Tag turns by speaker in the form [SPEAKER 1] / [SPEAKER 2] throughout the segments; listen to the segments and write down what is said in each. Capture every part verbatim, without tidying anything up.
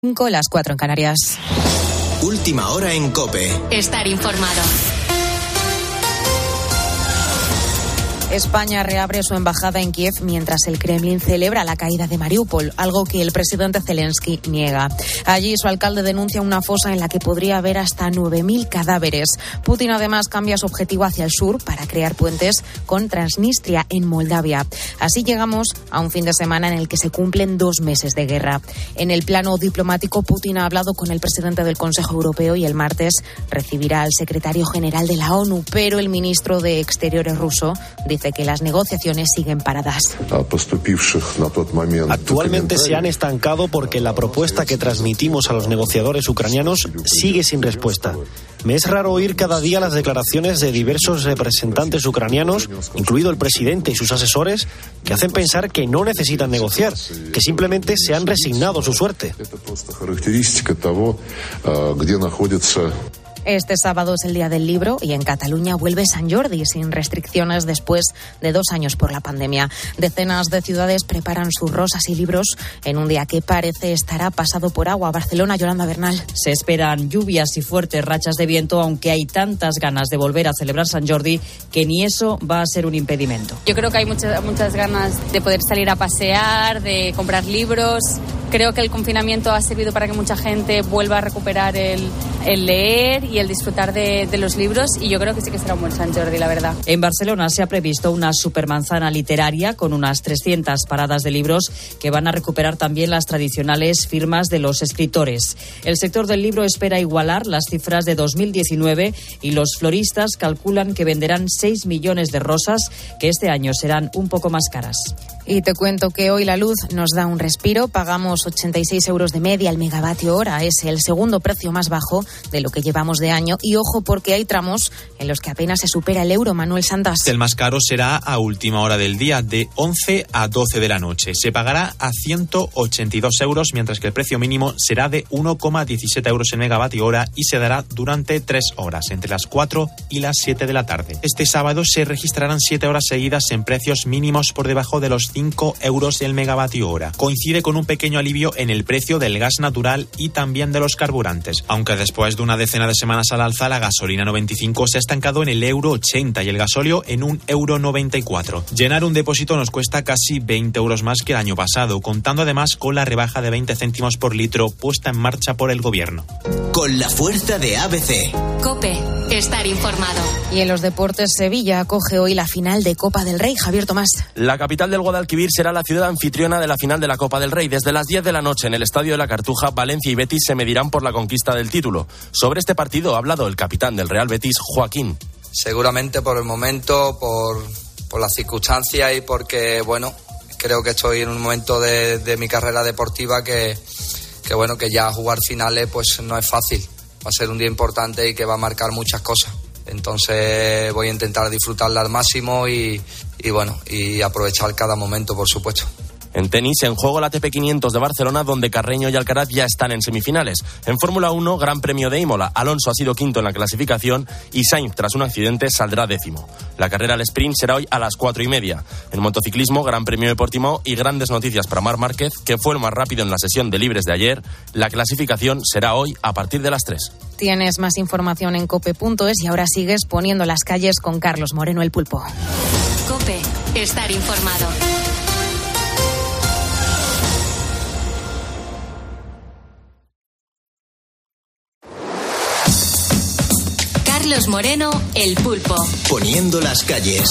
[SPEAKER 1] cinco, las cuatro en Canarias.
[SPEAKER 2] Última hora en COPE.
[SPEAKER 3] Estar informado.
[SPEAKER 1] España reabre su embajada en Kiev mientras el Kremlin celebra la caída de Mariupol, algo que el presidente Zelensky niega. Allí su alcalde denuncia una fosa en la que podría haber hasta nueve mil cadáveres. Putin además cambia su objetivo hacia el sur para crear puentes con Transnistria en Moldavia. Así llegamos a un fin de semana en el que se cumplen dos meses de guerra. En el plano diplomático, Putin ha hablado con el presidente del Consejo Europeo y el martes recibirá al secretario general de la ONU, pero el ministro de Exteriores ruso dice que las negociaciones siguen paradas.
[SPEAKER 4] Actualmente se han estancado porque la propuesta que transmitimos a los negociadores ucranianos sigue sin respuesta. Me es raro oír cada día las declaraciones de diversos representantes ucranianos, incluido el presidente y sus asesores, que hacen pensar que no necesitan negociar, que simplemente se han resignado a su suerte.
[SPEAKER 1] Este sábado es el Día del Libro y en Cataluña vuelve Sant Jordi sin restricciones después de dos años por la pandemia. Decenas de ciudades preparan sus rosas y libros en un día que parece estará pasado por agua. Barcelona, Yolanda Bernal.
[SPEAKER 5] Se esperan lluvias y fuertes rachas de viento, aunque hay tantas ganas de volver a celebrar Sant Jordi que ni eso va a ser un impedimento.
[SPEAKER 6] Yo creo que hay muchas, muchas ganas de poder salir a pasear, de comprar libros. Creo que el confinamiento ha servido para que mucha gente vuelva a recuperar el, el leer y el disfrutar de, de los libros, y yo creo que sí que será un buen Sant Jordi, la verdad.
[SPEAKER 5] En Barcelona se ha previsto una supermanzana literaria con unas trescientas paradas de libros que van a recuperar también las tradicionales firmas de los escritores. El sector del libro espera igualar las cifras de dos mil diecinueve y los floristas calculan que venderán seis millones de rosas, que este año serán un poco más caras.
[SPEAKER 1] Y te cuento que hoy la luz nos da un respiro. Pagamos ochenta y seis euros de media al megavatio hora. Es el segundo precio más bajo de lo que llevamos de año. Y ojo, porque hay tramos en los que apenas se supera el euro. Manuel Santas.
[SPEAKER 7] El más caro será a última hora del día, de once a doce de la noche. Se pagará a ciento ochenta y dos euros, mientras que el precio mínimo será de uno coma diecisiete euros el megavatio hora y se dará durante tres horas, entre las cuatro y las siete de la tarde. Este sábado se registrarán siete horas seguidas en precios mínimos por debajo de los cinco euros el megavatio hora. Coincide con un pequeño alivio en el precio del gas natural y también de los carburantes, aunque después de una decena de semanas al alza, la gasolina noventa y cinco se ha estancado en el euro ochenta y el gasóleo en un euro noventa y cuatro. Llenar un depósito nos cuesta casi veinte euros más que el año pasado, contando además con la rebaja de veinte céntimos por litro puesta en marcha por el gobierno.
[SPEAKER 2] Con la fuerza de A B C.
[SPEAKER 3] COPE. Estar informado.
[SPEAKER 1] Y en los deportes, Sevilla acoge hoy la final de Copa del Rey. Javier Tomás.
[SPEAKER 8] La capital del Guadalquivir será la ciudad anfitriona de la final de la Copa del Rey. Desde las diez de la noche en el Estadio de la Cartuja, Valencia y Betis se medirán por la conquista del título. Sobre este partido ha hablado el capitán del Real Betis, Joaquín.
[SPEAKER 9] Seguramente por el momento, por, por las circunstancias y porque, bueno, creo que estoy en un momento de, de mi carrera deportiva que, que, bueno, que ya jugar finales pues no es fácil. Va a ser un día importante y que va a marcar muchas cosas. Entonces voy a intentar disfrutarla al máximo y, y bueno, y aprovechar cada momento, por supuesto.
[SPEAKER 8] En tenis, en juego la A T P quinientos de Barcelona, donde Carreño y Alcaraz ya están en semifinales. En Fórmula uno, Gran Premio de Imola. Alonso ha sido quinto en la clasificación y Sainz, tras un accidente, saldrá décimo. La carrera al sprint será hoy a las cuatro y media. En motociclismo, Gran Premio de Portimao y grandes noticias para Marc Márquez, que fue el más rápido en la sesión de libres de ayer. La clasificación será hoy a partir de las tres.
[SPEAKER 1] Tienes más información en cope punto es y ahora sigues poniendo las calles con Carlos Moreno, el Pulpo.
[SPEAKER 3] COPE. Estar informado. Carlos Moreno, el Pulpo.
[SPEAKER 2] Poniendo las calles.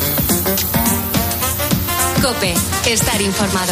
[SPEAKER 3] COPE. Estar informado.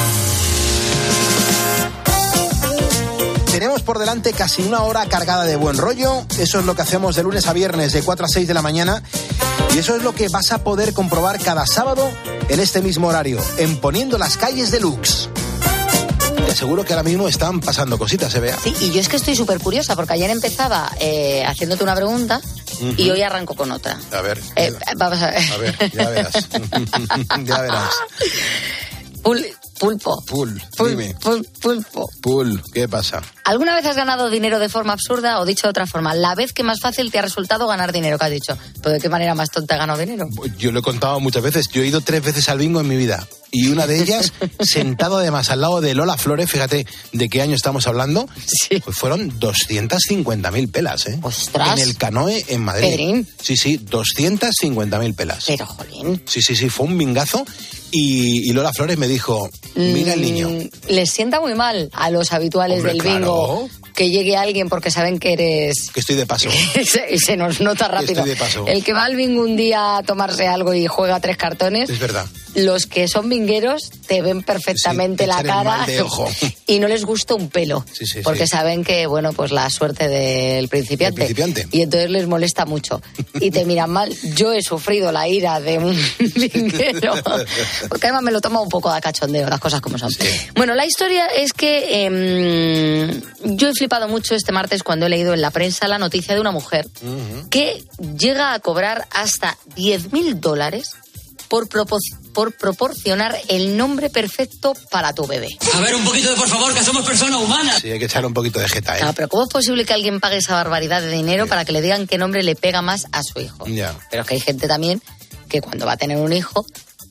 [SPEAKER 10] Tenemos por delante casi una hora cargada de buen rollo. Eso es lo que hacemos de lunes a viernes de cuatro a seis de la mañana. Y eso es lo que vas a poder comprobar cada sábado en este mismo horario, en Poniendo las calles deluxe. Te aseguro que ahora mismo están pasando cositas, ¿se vea?
[SPEAKER 11] Sí, y yo es que estoy súper curiosa, porque ayer empezaba eh, haciéndote una pregunta uh-huh. y hoy arranco con otra.
[SPEAKER 10] A ver.
[SPEAKER 11] Eh, vamos a ver.
[SPEAKER 10] A ver, ya verás. Ya verás.
[SPEAKER 11] Pul, pulpo.
[SPEAKER 10] Pul,
[SPEAKER 11] pul,
[SPEAKER 10] dime.
[SPEAKER 11] Pul, pulpo.
[SPEAKER 10] Pul, ¿qué pasa?
[SPEAKER 11] ¿Alguna vez has ganado dinero de forma absurda o, dicho de otra forma, la vez que más fácil te ha resultado ganar dinero? ¿Qué has dicho? ¿Pero de qué manera más tonta he ganado dinero?
[SPEAKER 10] Yo lo he contado muchas veces. Yo he ido tres veces al bingo en mi vida. y una de ellas sentado además al lado de Lola Flores, fíjate de qué año estamos hablando,
[SPEAKER 11] sí.
[SPEAKER 10] Pues fueron doscientas cincuenta mil pelas, ¿eh?
[SPEAKER 11] ¡Ostras!
[SPEAKER 10] En el Canoe en Madrid.
[SPEAKER 11] Pedrín.
[SPEAKER 10] Sí, sí, doscientas cincuenta mil pelas.
[SPEAKER 11] Pero, jolín.
[SPEAKER 10] Sí, sí, sí, fue un mingazo. Y, y Lola Flores me dijo, mira el niño.
[SPEAKER 11] Mm, les sienta muy mal a los habituales
[SPEAKER 10] Hombre,
[SPEAKER 11] del
[SPEAKER 10] claro.
[SPEAKER 11] bingo que llegue alguien porque saben que eres...
[SPEAKER 10] Que estoy de paso.
[SPEAKER 11] se, se nos nota rápido.
[SPEAKER 10] Estoy de paso.
[SPEAKER 11] El que va al bingo un día a tomarse algo y juega tres cartones...
[SPEAKER 10] Es verdad.
[SPEAKER 11] Los que son bingueros te ven perfectamente
[SPEAKER 10] sí,
[SPEAKER 11] la cara
[SPEAKER 10] mal de ojo.
[SPEAKER 11] y no les gusta un pelo.
[SPEAKER 10] Sí, sí,
[SPEAKER 11] porque
[SPEAKER 10] sí.
[SPEAKER 11] saben que, bueno, pues la suerte del principiante.
[SPEAKER 10] El principiante.
[SPEAKER 11] Y entonces les molesta mucho. Y te miran mal. Yo he sufrido la ira de un binguero. Porque además me lo toma un poco de cachondeo, las cosas como son.
[SPEAKER 10] Sí.
[SPEAKER 11] Bueno, la historia es que eh, yo he flipado mucho este martes cuando he leído en la prensa la noticia de una mujer uh-huh. que llega a cobrar hasta diez mil dólares por, propor- por proporcionar el nombre perfecto para tu bebé.
[SPEAKER 12] A ver, un poquito de por favor, que somos personas humanas.
[SPEAKER 10] Sí, hay que echarle un poquito de jeta, ¿eh?
[SPEAKER 11] No, pero ¿cómo es posible que alguien pague esa barbaridad de dinero
[SPEAKER 10] Ya.
[SPEAKER 11] para que le digan qué nombre le pega más a su hijo?
[SPEAKER 10] Ya.
[SPEAKER 11] Pero es que hay gente también que cuando va a tener un hijo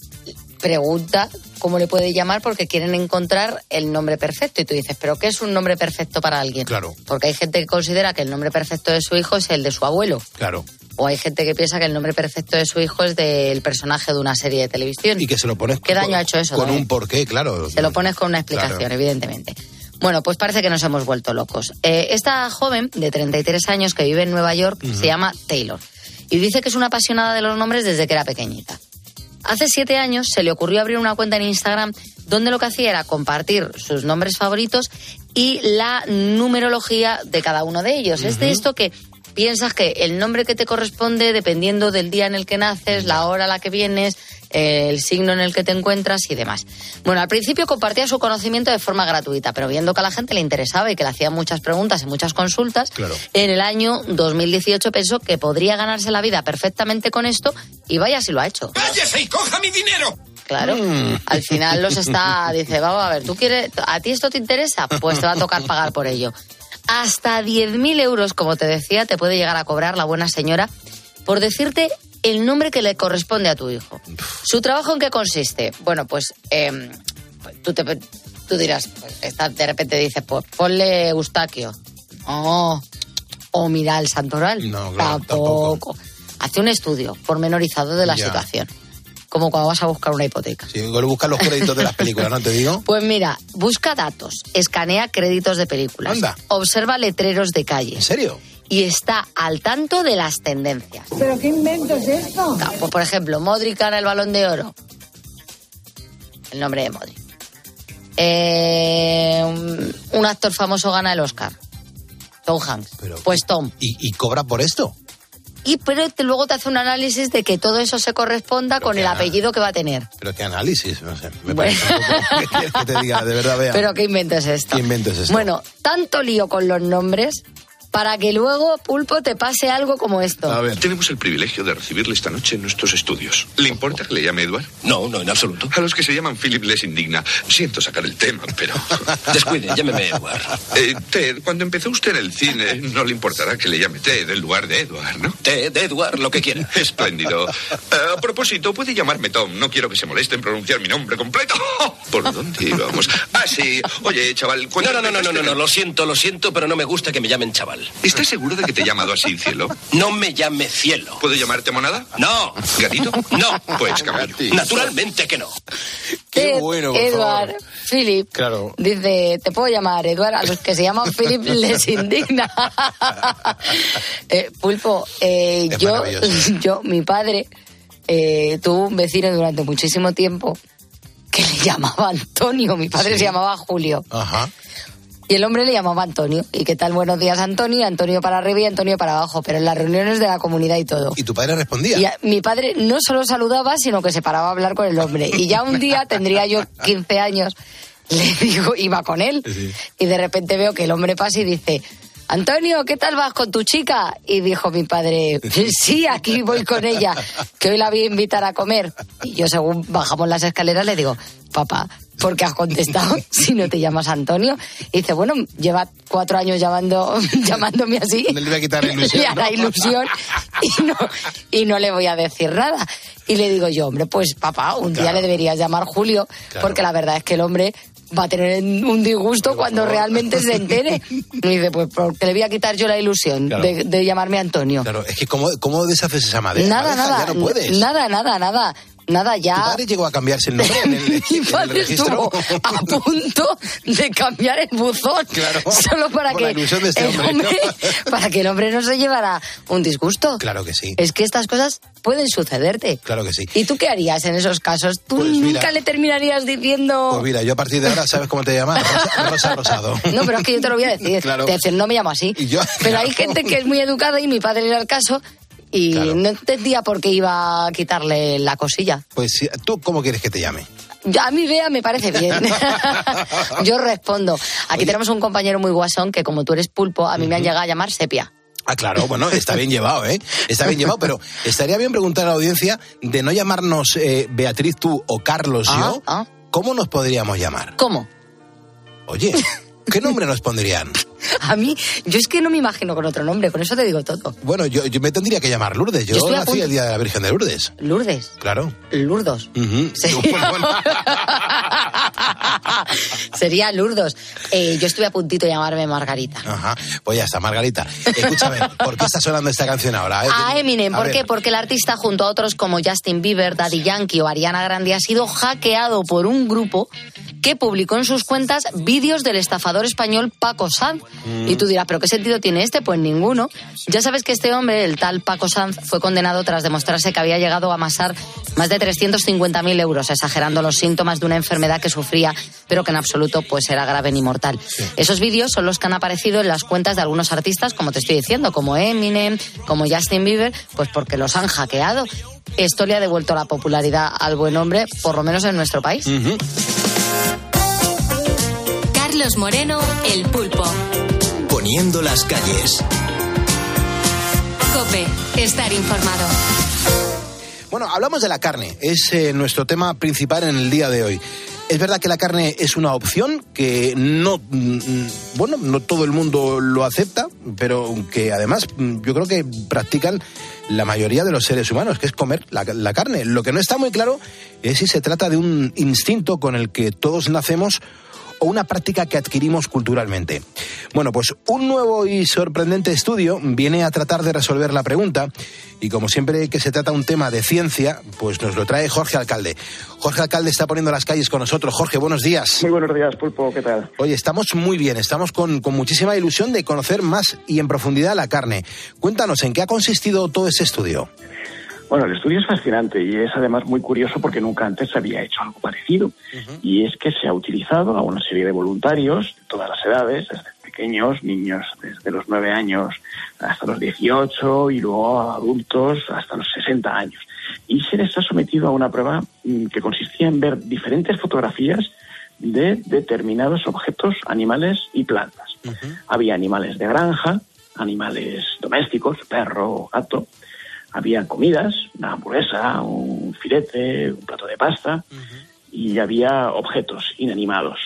[SPEAKER 11] pregunta cómo le puede llamar porque quieren encontrar el nombre perfecto. Y tú dices, ¿pero qué es un nombre perfecto para alguien?
[SPEAKER 10] Claro.
[SPEAKER 11] Porque hay gente que considera que el nombre perfecto de su hijo es el de su abuelo.
[SPEAKER 10] Claro.
[SPEAKER 11] O hay gente que piensa que el nombre perfecto de su hijo es del personaje de una serie de televisión.
[SPEAKER 10] Y que se lo pones
[SPEAKER 11] ¿Qué
[SPEAKER 10] con,
[SPEAKER 11] daño ha hecho eso?
[SPEAKER 10] Con
[SPEAKER 11] también?
[SPEAKER 10] un porqué, claro.
[SPEAKER 11] Se lo pones con una explicación,
[SPEAKER 10] Claro.
[SPEAKER 11] evidentemente. Bueno, pues parece que nos hemos vuelto locos. Eh, esta joven de treinta y tres años que vive en Nueva York uh-huh. se llama Taylor. Y dice que es una apasionada de los nombres desde que era pequeñita. Hace siete años se le ocurrió abrir una cuenta en Instagram donde lo que hacía era compartir sus nombres favoritos y la numerología de cada uno de ellos. Uh-huh. Es de esto que piensas que el nombre que te corresponde, dependiendo del día en el que naces, la hora a la que vienes, el signo en el que te encuentras y demás. Bueno, al principio compartía su conocimiento de forma gratuita, pero viendo que a la gente le interesaba y que le hacían muchas preguntas y muchas consultas,
[SPEAKER 10] claro.
[SPEAKER 11] En el año dos mil dieciocho pensó que podría ganarse la vida perfectamente con esto y vaya si lo ha hecho.
[SPEAKER 13] ¡Cállese y coja mi dinero!
[SPEAKER 11] Claro, mm. al final los está, dice, vamos a ver, ¿tú quieres, a ti esto te interesa? Pues te va a tocar pagar por ello. Hasta diez mil euros, como te decía, te puede llegar a cobrar la buena señora por decirte el nombre que le corresponde a tu hijo. ¿Su trabajo en qué consiste? Bueno, pues eh, tú, te, tú dirás, pues, esta, de repente dices, pues ponle Eustaquio. Oh, o mira el santoral.
[SPEAKER 10] No, claro,
[SPEAKER 11] tampoco.
[SPEAKER 10] tampoco.
[SPEAKER 11] Hace un estudio pormenorizado de la
[SPEAKER 10] Ya.
[SPEAKER 11] situación. Como cuando vas a buscar una hipoteca.
[SPEAKER 10] Sí, busca los créditos de las películas, ¿no te digo?
[SPEAKER 11] Pues mira, busca datos, escanea créditos de películas,
[SPEAKER 10] Anda.
[SPEAKER 11] observa letreros de calle.
[SPEAKER 10] ¿En serio?
[SPEAKER 11] Y está al tanto de las tendencias.
[SPEAKER 14] ¿Pero qué invento es esto?
[SPEAKER 11] No, pues por ejemplo, Modric gana el Balón de Oro. El nombre de Modric. Eh, un, un actor famoso gana el Oscar. Tom Hanks.
[SPEAKER 10] Pero,
[SPEAKER 11] pues Tom.
[SPEAKER 10] ¿Y, y cobra por esto?
[SPEAKER 11] Y pero te, luego te hace un análisis de que todo eso se corresponda
[SPEAKER 10] Pero
[SPEAKER 11] con el
[SPEAKER 10] qué
[SPEAKER 11] apellido que va a tener.
[SPEAKER 10] Pero qué análisis, no sé. Me
[SPEAKER 11] Bueno.
[SPEAKER 10] parece un poco... ¿Qué quieres que te diga? De verdad, vea.
[SPEAKER 11] Pero qué invento es esto.
[SPEAKER 10] ¿Qué invento es esto?
[SPEAKER 11] Bueno, tanto lío con los nombres para que luego, Pulpo, te pase algo como esto.
[SPEAKER 10] A ver.
[SPEAKER 13] Tenemos el privilegio de recibirle esta noche en nuestros estudios. ¿Le importa que le llame Edward?
[SPEAKER 15] No, no, en absoluto.
[SPEAKER 13] A los que se llaman Philip les indigna. Siento sacar el tema, pero...
[SPEAKER 15] Descuide, llámeme Edward.
[SPEAKER 13] Eh, Ted, cuando empezó usted en el cine, no le importará que le llame Ted en lugar de Edward, ¿no?
[SPEAKER 15] Ted, Edward, lo que quiera.
[SPEAKER 13] Espléndido. Eh, a propósito, puede llamarme Tom. No quiero que se moleste en pronunciar mi nombre completo. ¿Por dónde íbamos? Ah, sí. Oye, chaval...
[SPEAKER 15] No, no, no, no, no, no, no, lo siento, lo siento, pero no me gusta que me llamen chaval.
[SPEAKER 13] ¿Estás seguro de que te he llamado así, cielo?
[SPEAKER 15] No me llame cielo.
[SPEAKER 13] ¿Puedo llamarte monada?
[SPEAKER 15] No.
[SPEAKER 13] ¿Gatito?
[SPEAKER 15] No.
[SPEAKER 13] Pues caballo.
[SPEAKER 15] Naturalmente que no.
[SPEAKER 10] Qué
[SPEAKER 11] Ted,
[SPEAKER 10] bueno, por
[SPEAKER 11] Edward,
[SPEAKER 10] favor.
[SPEAKER 11] Philip,
[SPEAKER 10] Claro.
[SPEAKER 11] dice, te puedo llamar Edward, a los que se llaman Philip les indigna. eh, Pulpo, eh,
[SPEAKER 10] Es
[SPEAKER 11] yo,
[SPEAKER 10] maravilloso.
[SPEAKER 11] yo, mi padre, eh, tuvo un vecino durante muchísimo tiempo que le llamaba Antonio, mi padre
[SPEAKER 10] Sí.
[SPEAKER 11] se llamaba Julio.
[SPEAKER 10] Ajá.
[SPEAKER 11] Y el hombre le llamaba Antonio. ¿Y qué tal? Buenos días, Antonio. Antonio para arriba y Antonio para abajo. Pero en las reuniones de la comunidad y todo.
[SPEAKER 10] ¿Y tu padre respondía?
[SPEAKER 11] Y a- mi padre no solo saludaba, sino que se paraba a hablar con el hombre. Y ya un día, tendría yo quince años, le digo, iba con él.
[SPEAKER 10] Sí.
[SPEAKER 11] Y de repente veo que el hombre pasa y dice, Antonio, ¿qué tal vas con tu chica? Y dijo mi padre, sí, aquí voy con ella, que hoy la voy a invitar a comer. Y yo, según bajamos las escaleras, le digo, papá, ¿por qué has contestado si no te llamas Antonio? Y dice, bueno, lleva cuatro años llamando, llamándome así.
[SPEAKER 10] Le voy a quitar la ilusión.
[SPEAKER 11] Le hará
[SPEAKER 10] ¿no?
[SPEAKER 11] ilusión y no, y no le voy a decir nada. Y le digo yo, hombre, pues papá, un claro. día le deberías llamar Julio, claro. porque la verdad es que el hombre va a tener un disgusto Pero cuando realmente se entere. Y dice, pues porque le voy a quitar yo la ilusión claro. de, de llamarme Antonio.
[SPEAKER 10] Claro, es que ¿cómo, cómo deshaces esa madera?
[SPEAKER 11] Nada,
[SPEAKER 10] Madeja,
[SPEAKER 11] nada,
[SPEAKER 10] ya no puedes.
[SPEAKER 11] nada, nada, nada. Nada, ya...
[SPEAKER 10] ¿Tu padre llegó a cambiarse el nombre en el, en
[SPEAKER 11] Mi padre
[SPEAKER 10] el registro?
[SPEAKER 11] estuvo a punto de cambiar el buzón.
[SPEAKER 10] Claro,
[SPEAKER 11] solo para
[SPEAKER 10] por
[SPEAKER 11] que,
[SPEAKER 10] la ilusión de este
[SPEAKER 11] el
[SPEAKER 10] hombre,
[SPEAKER 11] hombre
[SPEAKER 10] ¿no?
[SPEAKER 11] para que el hombre no se llevara un disgusto.
[SPEAKER 10] Claro que sí.
[SPEAKER 11] Es que estas cosas pueden sucederte.
[SPEAKER 10] Claro que sí.
[SPEAKER 11] ¿Y tú qué harías en esos casos? ¿Tú
[SPEAKER 10] pues
[SPEAKER 11] nunca
[SPEAKER 10] mira,
[SPEAKER 11] le terminarías diciendo...?
[SPEAKER 10] Pues mira, yo a partir de ahora, ¿sabes cómo te llamas? Rosa, Rosa Rosado.
[SPEAKER 11] No, pero es que yo te lo voy a decir. Claro. Te decir, no me llamo así.
[SPEAKER 10] Y yo,
[SPEAKER 11] pero
[SPEAKER 10] claro.
[SPEAKER 11] hay gente que es muy educada y mi padre era el caso... Y claro. no entendía por qué iba a quitarle la cosilla.
[SPEAKER 10] Pues, ¿tú cómo quieres que te llame?
[SPEAKER 11] A mí Bea me parece bien. Yo respondo. Aquí Oye. tenemos un compañero muy guasón que como tú eres pulpo, a mí uh-huh. me han llegado a llamar Sepia.
[SPEAKER 10] Ah, claro, bueno, está bien llevado, ¿eh? Está bien llevado, pero estaría bien preguntar a la audiencia de no llamarnos eh, Beatriz tú o Carlos
[SPEAKER 11] ah,
[SPEAKER 10] yo.
[SPEAKER 11] Ah.
[SPEAKER 10] ¿Cómo nos podríamos llamar?
[SPEAKER 11] ¿Cómo?
[SPEAKER 10] Oye, ¿qué nombre nos pondrían?
[SPEAKER 11] A mí, yo es que no me imagino con otro nombre, con eso te digo todo.
[SPEAKER 10] Bueno, yo, yo me tendría que llamar Lourdes. Yo, yo nací el día de la Virgen de Lourdes.
[SPEAKER 11] ¿Lourdes?
[SPEAKER 10] Claro.
[SPEAKER 11] Lourdos.
[SPEAKER 10] Uh-huh.
[SPEAKER 11] Sí. Sería Lourdes. Eh, yo estuve a puntito de llamarme Margarita.
[SPEAKER 10] Ajá, pues ya está, Margarita. Escúchame, ¿por qué está sonando esta canción ahora?
[SPEAKER 11] Eh? A Eminem, ¿por a qué? Ver. Porque el artista junto a otros como Justin Bieber, Daddy Yankee o Ariana Grande ha sido hackeado por un grupo que publicó en sus cuentas vídeos del estafador español Paco Sanz. Mm. Y tú dirás, ¿pero qué sentido tiene este? Pues ninguno. Ya sabes que este hombre, el tal Paco Sanz, fue condenado tras demostrarse que había llegado a amasar más de trescientos cincuenta mil euros, exagerando los síntomas de una enfermedad que sufría, pero que en absoluto pues era grave ni mortal. Sí. Esos vídeos son los que han aparecido en las cuentas de algunos artistas, como te estoy diciendo, como Eminem, como Justin Bieber, pues porque los han hackeado. Esto le ha devuelto la popularidad al buen hombre, por lo menos en nuestro país.
[SPEAKER 10] Uh-huh.
[SPEAKER 3] Carlos Moreno, El Pulpo.
[SPEAKER 2] Poniendo las calles.
[SPEAKER 3] COPE, estar informado.
[SPEAKER 10] Bueno, hablamos de la carne. Es eh, nuestro tema principal en el día de hoy. Es verdad que la carne es una opción que no, bueno, no todo el mundo lo acepta, pero que además yo creo que practican la mayoría de los seres humanos, que es comer la, la carne. Lo que no está muy claro es si se trata de un instinto con el que todos nacemos o una práctica que adquirimos culturalmente. Bueno, pues un nuevo y sorprendente estudio viene a tratar de resolver la pregunta y como siempre que se trata un tema de ciencia, pues nos lo trae Jorge Alcalde. Jorge Alcalde está poniendo las calles con nosotros. Jorge, buenos días.
[SPEAKER 16] Muy buenos días, Pulpo, ¿qué tal?
[SPEAKER 10] Oye, estamos muy bien, estamos con, con muchísima ilusión de conocer más y en profundidad la carne. Cuéntanos, ¿en qué ha consistido todo ese estudio?
[SPEAKER 16] Bueno, el estudio es fascinante y es además muy curioso porque nunca antes se había hecho algo parecido. Uh-huh. Y es que se ha utilizado a una serie de voluntarios de todas las edades, desde pequeños, niños desde los nueve años hasta los dieciocho y luego a adultos hasta los sesenta años. Y se les ha sometido a una prueba que consistía en ver diferentes fotografías de determinados objetos, animales y plantas. Uh-huh. Había animales de granja, animales domésticos, perro, gato. Había comidas, una hamburguesa, un filete, un plato de pasta, uh-huh. y había objetos inanimados.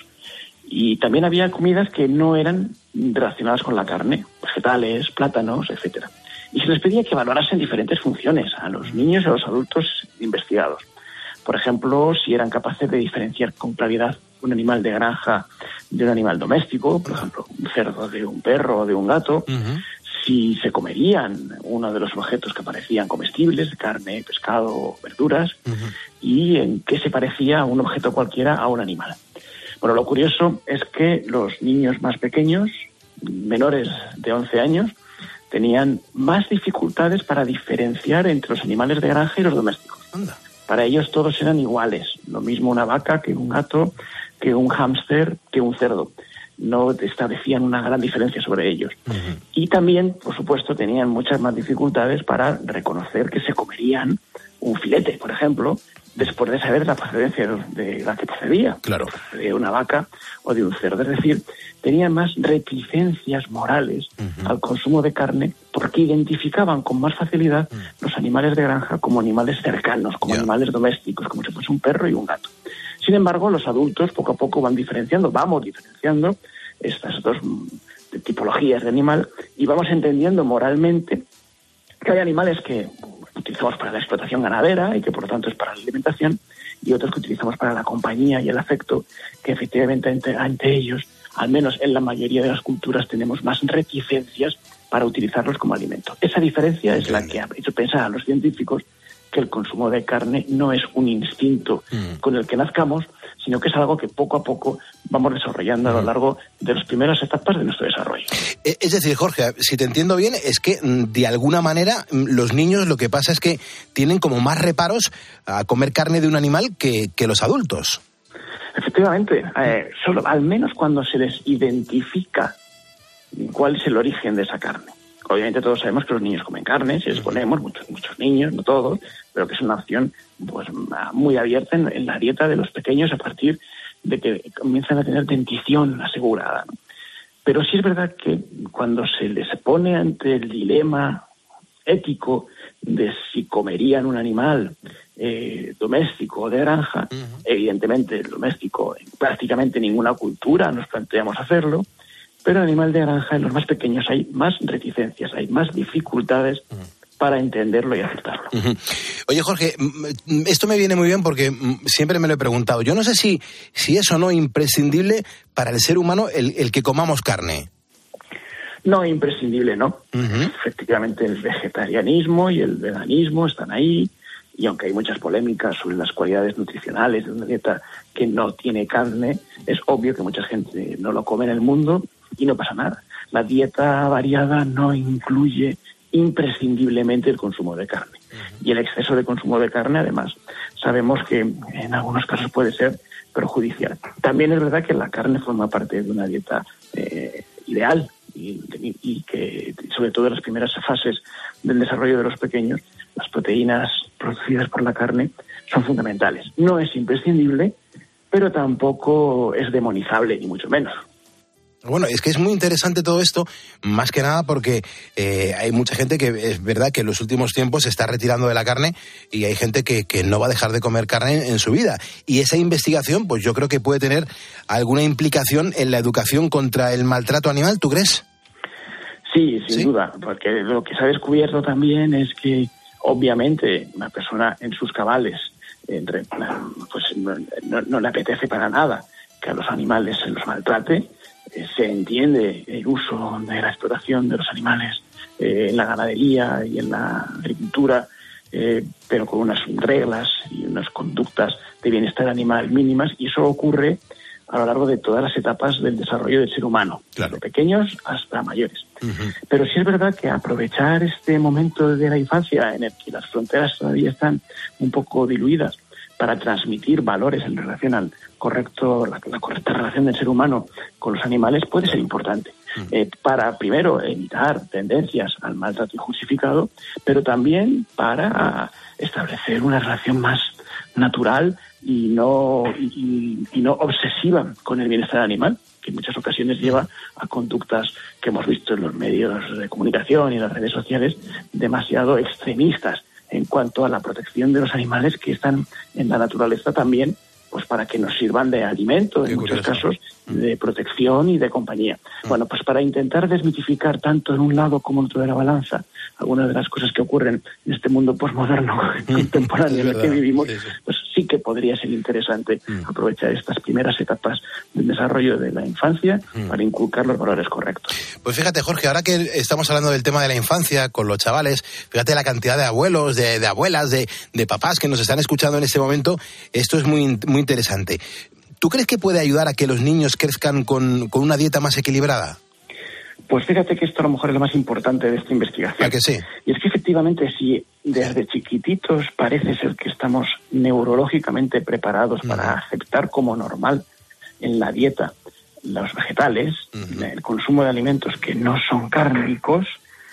[SPEAKER 16] Y también había comidas que no eran relacionadas con la carne, vegetales, plátanos, etcétera. Y se les pedía que valorasen diferentes funciones a los niños y a los adultos investigados. Por ejemplo, si eran capaces de diferenciar con claridad un animal de granja de un animal doméstico, por ejemplo, un cerdo de un perro o de un gato, uh-huh. si se comerían uno de los objetos que parecían comestibles, carne, pescado, verduras, uh-huh. y en qué se parecía un objeto cualquiera a un animal. Bueno, lo curioso es que los niños más pequeños, menores de once años, tenían más dificultades para diferenciar entre los animales de granja y los domésticos. Anda. Para ellos todos eran iguales, lo mismo una vaca que un gato, que un hámster, que un cerdo. No establecían una gran diferencia sobre ellos. Uh-huh. Y también, por supuesto, tenían muchas más dificultades para reconocer que se comerían un filete, por ejemplo, después de saber la procedencia de la que procedía.
[SPEAKER 10] Claro.
[SPEAKER 16] De una vaca o de un cerdo. Es decir, tenían más reticencias morales uh-huh. al consumo de carne porque identificaban con más facilidad uh-huh. los animales de granja como animales cercanos, como yeah. animales domésticos, como si fuese un perro y un gato. Sin embargo, los adultos poco a poco van diferenciando, vamos diferenciando estas dos tipologías de animal y vamos entendiendo moralmente que hay animales que utilizamos para la explotación ganadera y que por lo tanto es para la alimentación, y otros que utilizamos para la compañía y el afecto, que efectivamente ante, ante ellos, al menos en la mayoría de las culturas, tenemos más reticencias para utilizarlos como alimento. Esa diferencia es la que ha hecho pensar a los científicos que el consumo de carne no es un instinto mm. con el que nazcamos, sino que es algo que poco a poco vamos desarrollando a lo largo de las primeras etapas de nuestro desarrollo.
[SPEAKER 10] Es decir, Jorge, si te entiendo bien, es que de alguna manera los niños lo que pasa es que tienen como más reparos a comer carne de un animal que, que los adultos.
[SPEAKER 16] Efectivamente, eh, solo, al menos cuando se les identifica cuál es el origen de esa carne. Obviamente todos sabemos que los niños comen carne, si les ponemos, muchos, muchos niños, no todos, pero que es una opción pues muy abierta en, en la dieta de los pequeños a partir de que comienzan a tener dentición asegurada, ¿no? Pero sí es verdad que cuando se les pone ante el dilema ético de si comerían un animal eh, doméstico o de granja, uh-huh. evidentemente el doméstico en prácticamente ninguna cultura nos planteamos hacerlo, pero el animal de granja en los más pequeños hay más reticencias, hay más dificultades uh-huh. para entenderlo y aceptarlo.
[SPEAKER 10] Uh-huh. Oye, Jorge, esto me viene muy bien porque siempre me lo he preguntado. Yo no sé si, si es o no imprescindible para el ser humano el, el que comamos carne.
[SPEAKER 16] No, imprescindible, ¿no? Uh-huh. Efectivamente, el vegetarianismo y el veganismo están ahí, y aunque hay muchas polémicas sobre las cualidades nutricionales de una dieta que no tiene carne, es obvio que mucha gente no lo come en el mundo y no pasa nada. La dieta variada no incluye imprescindiblemente el consumo de carne. Uh-huh. Y el exceso de consumo de carne, además, sabemos que en algunos casos puede ser perjudicial. También es verdad que la carne forma parte de una dieta eh, ideal y, y, y que, sobre todo en las primeras fases del desarrollo de los pequeños, las proteínas producidas por la carne son fundamentales. No es imprescindible, pero tampoco es demonizable, ni mucho menos.
[SPEAKER 10] Bueno, es que es muy interesante todo esto, más que nada porque eh, hay mucha gente que es verdad que en los últimos tiempos se está retirando de la carne y hay gente que, que no va a dejar de comer carne en, en su vida. Y esa investigación, pues yo creo que puede tener alguna implicación en la educación contra el maltrato animal, ¿tú crees?
[SPEAKER 16] Sí, sin
[SPEAKER 10] ¿Sí?
[SPEAKER 16] duda, porque lo que se ha descubierto también es que obviamente una persona en sus cabales entre, pues no, no, no le apetece para nada que a los animales se los maltrate. Eh, se entiende el uso de la explotación de los animales eh, en la ganadería y en la agricultura, eh, pero con unas reglas y unas conductas de bienestar animal mínimas, y eso ocurre a lo largo de todas las etapas del desarrollo del ser humano,
[SPEAKER 10] claro.
[SPEAKER 16] de pequeños hasta mayores.
[SPEAKER 10] Uh-huh.
[SPEAKER 16] Pero sí es verdad que aprovechar este momento de la infancia en el que las fronteras todavía están un poco diluidas para transmitir valores en relación al correcto, la, la correcta relación del ser humano con los animales puede ser importante. Uh-huh. Eh, para, primero, evitar tendencias al maltrato injustificado, pero también para establecer una relación más natural y no y, y no obsesiva con el bienestar animal, que en muchas ocasiones lleva a conductas que hemos visto en los medios de comunicación y en las redes sociales demasiado extremistas en cuanto a la protección de los animales que están en la naturaleza también, pues para que nos sirvan de alimento, en Qué muchos curioso. casos, de protección y de compañía. Mm. Bueno, pues para intentar desmitificar tanto en un lado como en otro de la balanza algunas de las cosas que ocurren en este mundo posmoderno contemporáneo en el que vivimos, sí, sí. pues sí que podría ser interesante mm. aprovechar estas primeras etapas del desarrollo de la infancia mm. para inculcar los valores correctos.
[SPEAKER 10] Pues fíjate, Jorge, ahora que estamos hablando del tema de la infancia con los chavales, fíjate la cantidad de abuelos, de, de abuelas, de, de papás que nos están escuchando en este momento. Esto es muy, muy interesante. ¿Tú crees que puede ayudar a que los niños crezcan con, con una dieta más equilibrada?
[SPEAKER 16] Pues fíjate que esto a lo mejor es lo más importante de esta investigación.
[SPEAKER 10] ¿A que sí?
[SPEAKER 16] Y es que efectivamente si desde chiquititos parece ser que estamos neurológicamente preparados uh-huh. para aceptar como normal en la dieta los vegetales, uh-huh. el consumo de alimentos que no son cárnicos,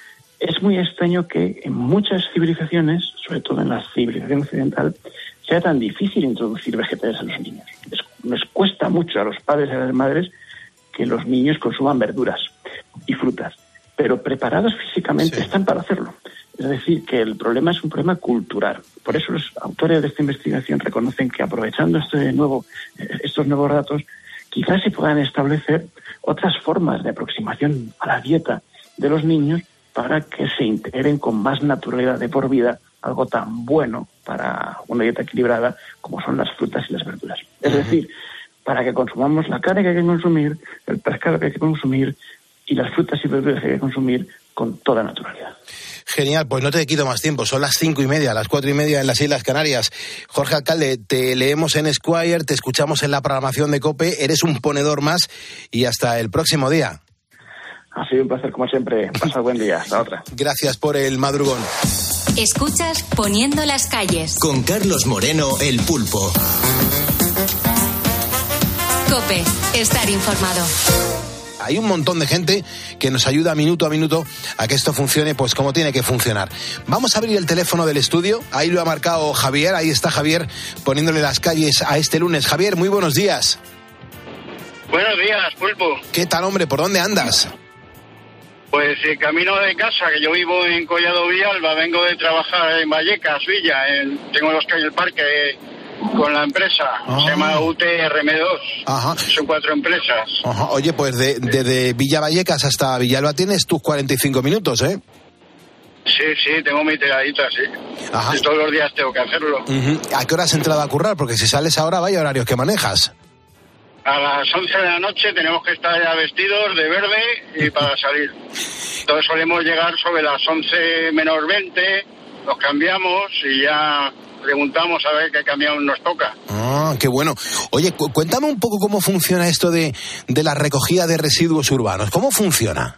[SPEAKER 16] es muy extraño que en muchas civilizaciones, sobre todo en la civilización occidental, sea tan difícil introducir vegetales a los niños. Les, les cuesta mucho a los padres y a las madres que los niños consuman verduras y frutas, pero preparados físicamente sí. están para hacerlo. Es decir, que el problema es un problema cultural. Por eso los autores de esta investigación reconocen que aprovechando este nuevo, estos nuevos datos, quizás se puedan establecer otras formas de aproximación a la dieta de los niños para que se integren con más naturalidad de por vida algo tan bueno para una dieta equilibrada como son las frutas y las verduras. Es decir, para que consumamos la carne que hay que consumir, el pescado que hay que consumir y las frutas y verduras que hay que consumir con toda naturalidad.
[SPEAKER 10] Genial, pues no te quito más tiempo, son las cinco y media, las cuatro y media en las Islas Canarias. Jorge Alcalde, te leemos en Esquire, te escuchamos en la programación de COPE, eres un ponedor más y hasta el próximo día.
[SPEAKER 16] Ha sido un placer como siempre, pasa buen día, hasta otra.
[SPEAKER 10] Gracias por el madrugón.
[SPEAKER 3] Escuchas Poniendo las calles.
[SPEAKER 2] Con Carlos Moreno, el Pulpo.
[SPEAKER 3] COPE, estar informado.
[SPEAKER 10] Hay un montón de gente que nos ayuda minuto a minuto a que esto funcione pues como tiene que funcionar. Vamos a abrir el teléfono del estudio, ahí lo ha marcado Javier, ahí está Javier poniéndole las calles a este lunes. Javier, muy buenos días.
[SPEAKER 17] Buenos días, Pulpo.
[SPEAKER 10] ¿Qué tal, hombre? ¿Por dónde andas?
[SPEAKER 17] Pues eh, camino de casa, que yo vivo en Collado Villalba, vengo de trabajar en Vallecas, Villa, en, tengo los calles del parque eh, con la empresa, ah. se llama U T R M dos, Ajá. son cuatro empresas.
[SPEAKER 10] Ajá. Oye, pues de, de, de Villa Vallecas hasta Villalba tienes tus cuarenta y cinco minutos, ¿eh?
[SPEAKER 17] Sí, sí, tengo mi tiradita, sí. Ajá. Y todos los días tengo que hacerlo.
[SPEAKER 10] Uh-huh. ¿A qué hora has entrado a currar? Porque si sales ahora, vaya horarios que manejas.
[SPEAKER 17] A las once de la noche tenemos que estar ya vestidos de verde y para salir. Entonces solemos llegar sobre las once menos veinte, nos cambiamos y ya preguntamos a ver qué camión nos toca.
[SPEAKER 10] Ah, qué bueno. Oye, cu- cuéntame un poco cómo funciona esto de, de la recogida de residuos urbanos. ¿Cómo funciona?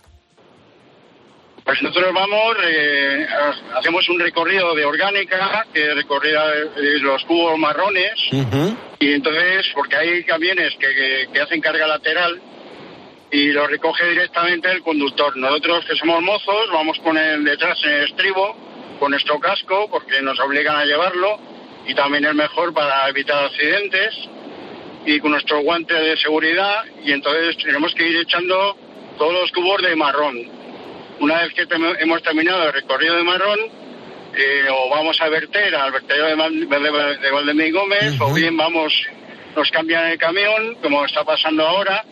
[SPEAKER 17] Pues nosotros vamos, eh, hacemos un recorrido de orgánica, que recorrida de los cubos marrones, uh-huh. y entonces, porque hay camiones que, que, que hacen carga lateral y lo recoge directamente el conductor. Nosotros, que somos mozos, vamos con el detrás en el estribo, con nuestro casco, porque nos obligan a llevarlo, y también es mejor para evitar accidentes, y con nuestro guante de seguridad, y entonces tenemos que ir echando todos los cubos de marrón. Una vez que tem- hemos terminado el recorrido de marrón, eh, o vamos a verter al vertedero de, Man- de, de Valdemir Gómez, uh-huh. o bien vamos, nos cambian el camión, como está pasando ahora,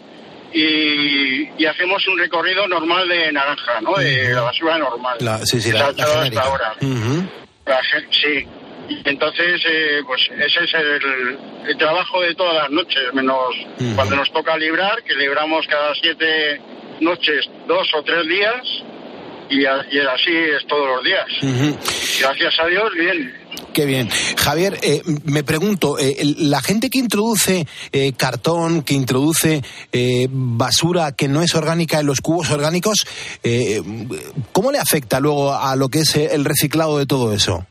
[SPEAKER 17] y, y hacemos un recorrido normal de naranja, ¿no? Uh-huh. De la basura normal.
[SPEAKER 10] La, sí, sí, la, la
[SPEAKER 17] hasta ahora. Uh-huh. La, sí. Y entonces, eh, pues ese es el, el trabajo de todas las noches, menos uh-huh. cuando nos toca librar, que libramos cada siete noches, dos o tres días. Y, a, y así es todos los días. Uh-huh. Gracias a Dios, bien.
[SPEAKER 10] Qué bien. Javier, eh, me pregunto, eh, la gente que introduce eh, cartón, que introduce eh, basura que no es orgánica en los cubos orgánicos, eh, ¿cómo le afecta luego a lo que es el reciclado de todo eso?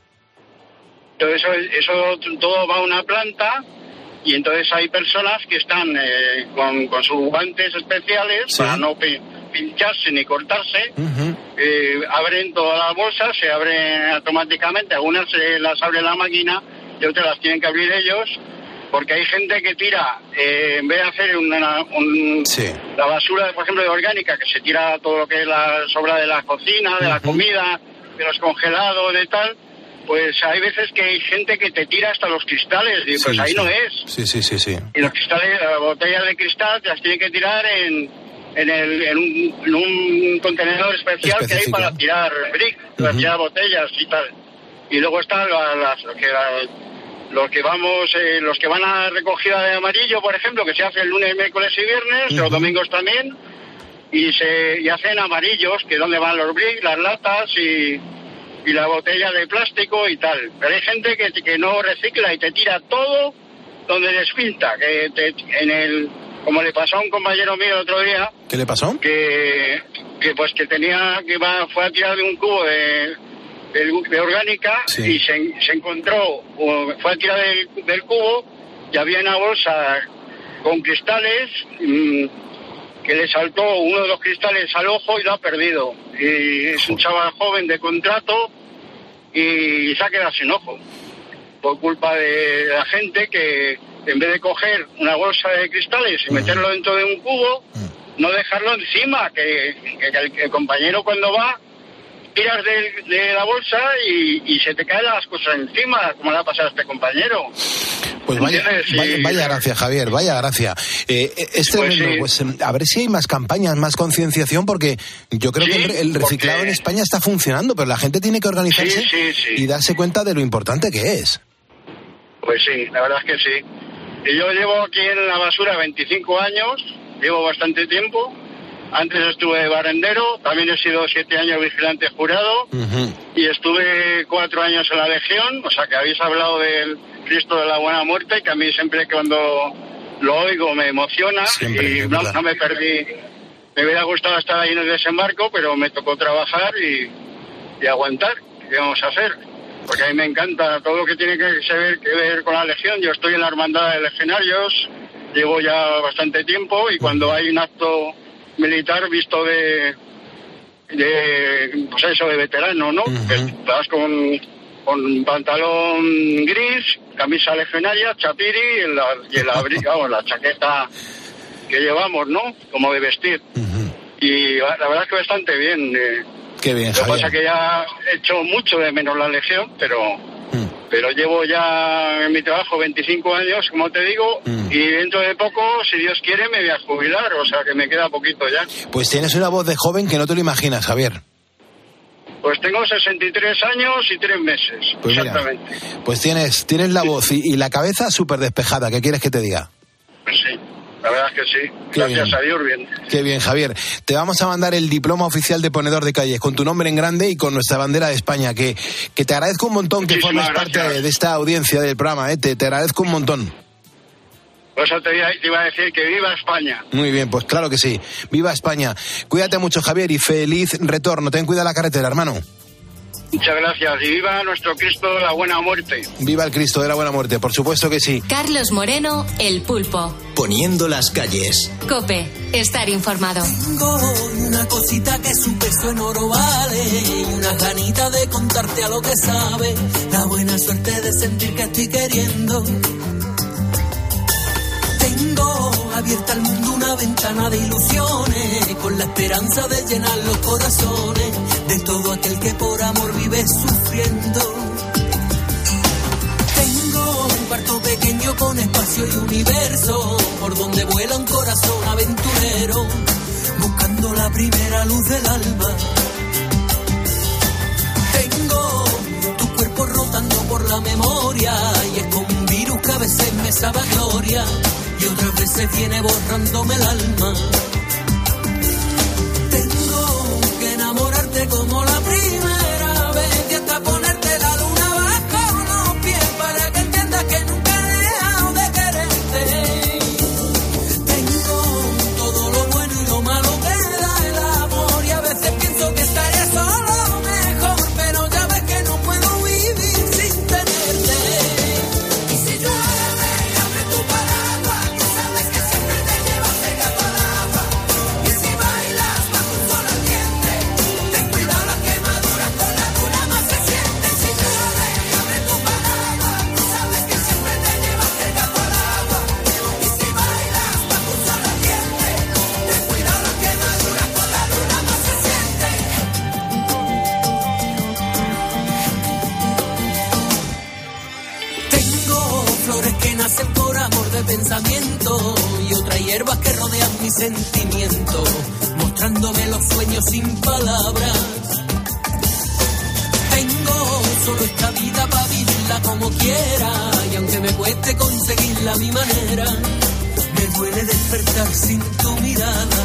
[SPEAKER 17] Todo eso, eso todo va a una planta y entonces hay personas que están eh, con, con sus guantes especiales, ¿sí?, para no pincharse ni cortarse, uh-huh. eh, abren todas las bolsas, se abren automáticamente, algunas se las abre la máquina y otras las tienen que abrir ellos, porque hay gente que tira, eh, en vez de hacer una, un, sí. la basura, por ejemplo, de orgánica, que se tira todo lo que es la sobra de la cocina, de uh-huh. la comida, de los congelados, de tal, pues hay veces que hay gente que te tira hasta los cristales, y pues sí, ahí sí. no es.
[SPEAKER 10] Sí, sí, sí, sí.
[SPEAKER 17] Y los cristales, las botellas de cristal, te las tienen que tirar en... En, el, en, un, en un contenedor especial específico que hay para tirar brick, uh-huh. para tirar botellas y tal. Y luego están las, las, que, la, los que vamos, eh, los que van a recogida de amarillo, por ejemplo, que se hace el lunes, miércoles y viernes, uh-huh. los domingos también, y se y hacen amarillos, que es donde van los bricks, las latas y, y la botella de plástico y tal. Pero hay gente que, que no recicla y te tira todo donde les pinta, que te, en el... Como le pasó a un compañero mío el otro día.
[SPEAKER 10] ¿Qué le pasó?
[SPEAKER 17] Que, que pues que tenía, que va, fue a tirar de un cubo de, de, de orgánica, sí. y se, se encontró, fue a tirar del, del cubo y había una bolsa con cristales mmm, que le saltó uno de los cristales al ojo y lo ha perdido. Y es un chaval joven de contrato y se ha quedado sin ojo por culpa de la gente que, en vez de coger una bolsa de cristales y meterlo dentro de un cubo, no dejarlo encima, que, que el, el compañero cuando va tiras de, de la bolsa y, y se te caen las cosas encima, como le ha pasado a este compañero.
[SPEAKER 10] Pues vaya, vaya, vaya gracia, Javier, vaya gracia. Eh, es tremendo, pues, sí. pues a ver si hay más campañas, más concienciación, porque yo creo sí, que el, el reciclado porque... en España está funcionando, pero la gente tiene que organizarse
[SPEAKER 17] sí, sí, sí.
[SPEAKER 10] y darse cuenta de lo importante que es.
[SPEAKER 17] Pues sí, la verdad es que sí. Y yo llevo aquí en la basura veinticinco años, llevo bastante tiempo. Antes estuve barrendero, también he sido siete años vigilante jurado uh-huh. y estuve cuatro años en la Legión, o sea que habéis hablado del Cristo de la Buena Muerte, que a mí siempre cuando lo oigo me emociona siempre, y no, no me perdí. Me hubiera gustado estar ahí en el desembarco, pero me tocó trabajar y, y aguantar. ¿Qué vamos a hacer? Porque a mí me encanta todo lo que tiene que ver, que ver con la Legión. Yo estoy en la Hermandad de Legionarios, llevo ya bastante tiempo y cuando hay un acto militar visto de, de pues eso, de veterano, ¿no? Uh-huh. Que vas con, con pantalón gris, camisa legionaria, chapiri y la, y el abrigo, vamos, la chaqueta que llevamos, ¿no? Como de vestir. Uh-huh. Y la, la verdad es que bastante bien. Eh.
[SPEAKER 10] Qué bien,
[SPEAKER 17] Javier. Lo que pasa
[SPEAKER 10] Javier.
[SPEAKER 17] es que ya he hecho mucho de menos la Legión, pero... Pero llevo ya en mi trabajo veinticinco años, como te digo, mm. y dentro de poco, si Dios quiere, me voy a jubilar, o sea que me queda poquito ya.
[SPEAKER 10] Pues tienes una voz de joven que no te lo imaginas, Javier.
[SPEAKER 17] Pues tengo sesenta y tres años y tres meses,
[SPEAKER 10] pues
[SPEAKER 17] exactamente.
[SPEAKER 10] Mira, pues tienes, tienes la voz y, y la cabeza súper despejada, ¿qué quieres que te diga?
[SPEAKER 17] Pues sí. La verdad es que sí.
[SPEAKER 10] Qué
[SPEAKER 17] Gracias
[SPEAKER 10] bien.
[SPEAKER 17] a Dios, bien.
[SPEAKER 10] Qué bien, Javier. Te vamos a mandar el diploma oficial de ponedor de calles con tu nombre en grande y con nuestra bandera de España, que, que te agradezco un montón que
[SPEAKER 17] Muchísimas
[SPEAKER 10] formes
[SPEAKER 17] gracias.
[SPEAKER 10] parte de esta audiencia del programa, ¿eh? te, te agradezco un montón.
[SPEAKER 17] Pues eso te, te iba a decir que viva España.
[SPEAKER 10] Muy bien, pues claro que sí. Viva España. Cuídate mucho, Javier, y feliz retorno. Ten cuidado la carretera, hermano.
[SPEAKER 17] Muchas gracias. Y viva nuestro Cristo de la Buena Muerte.
[SPEAKER 10] Viva el Cristo de la Buena Muerte, por supuesto que sí.
[SPEAKER 3] Carlos Moreno, El Pulpo.
[SPEAKER 2] Poniendo las calles.
[SPEAKER 3] COPE, estar informado.
[SPEAKER 18] Tengo una cosita que su peso en oro vale y una ganita de contarte a lo que sabe. La buena suerte de sentir que estoy queriendo. Tengo abierta al mundo una ventana de ilusiones con la esperanza de llenar los corazones de todo aquel que por amor vive sufriendo. Tengo un cuarto pequeño con espacio y universo por donde vuela un corazón aventurero buscando la primera luz del alma. Tengo tu cuerpo rotando por la memoria y es como un virus que a veces me sabe a gloria y otras veces viene borrándome el alma. Tengo que enamorarte como la primera vez y hasta ponerte la luna bajo los pies para que entiendas que nunca he dejado de quererte. Tengo todo lo bueno y lo malo que da el amor y a veces pienso que estaría solo mejor, pero ya ves que no puedo vivir sin tenerte. Y si llueve, abre tu paraguas, que sabes que siempre te llevas pegado al agua. Y si bailas bajo un sol ardiente, ten cuidado las quemaduras con la luna más se sienten. Si llueve, abre tu paraguas, que sabes que siempre te llevas pegado al agua. Y si bailas bajo un sol ardiente, ten cuidado las quemaduras con la luna más se sienten. Tengo flores que nacen por amor de pensamiento y otras hierbas que rodean mi sentimiento, mostrándome los sueños sin palabras. Tengo solo esta vida para vivirla como quiera y aunque me cueste conseguirla a mi manera, me duele despertar sin tu mirada.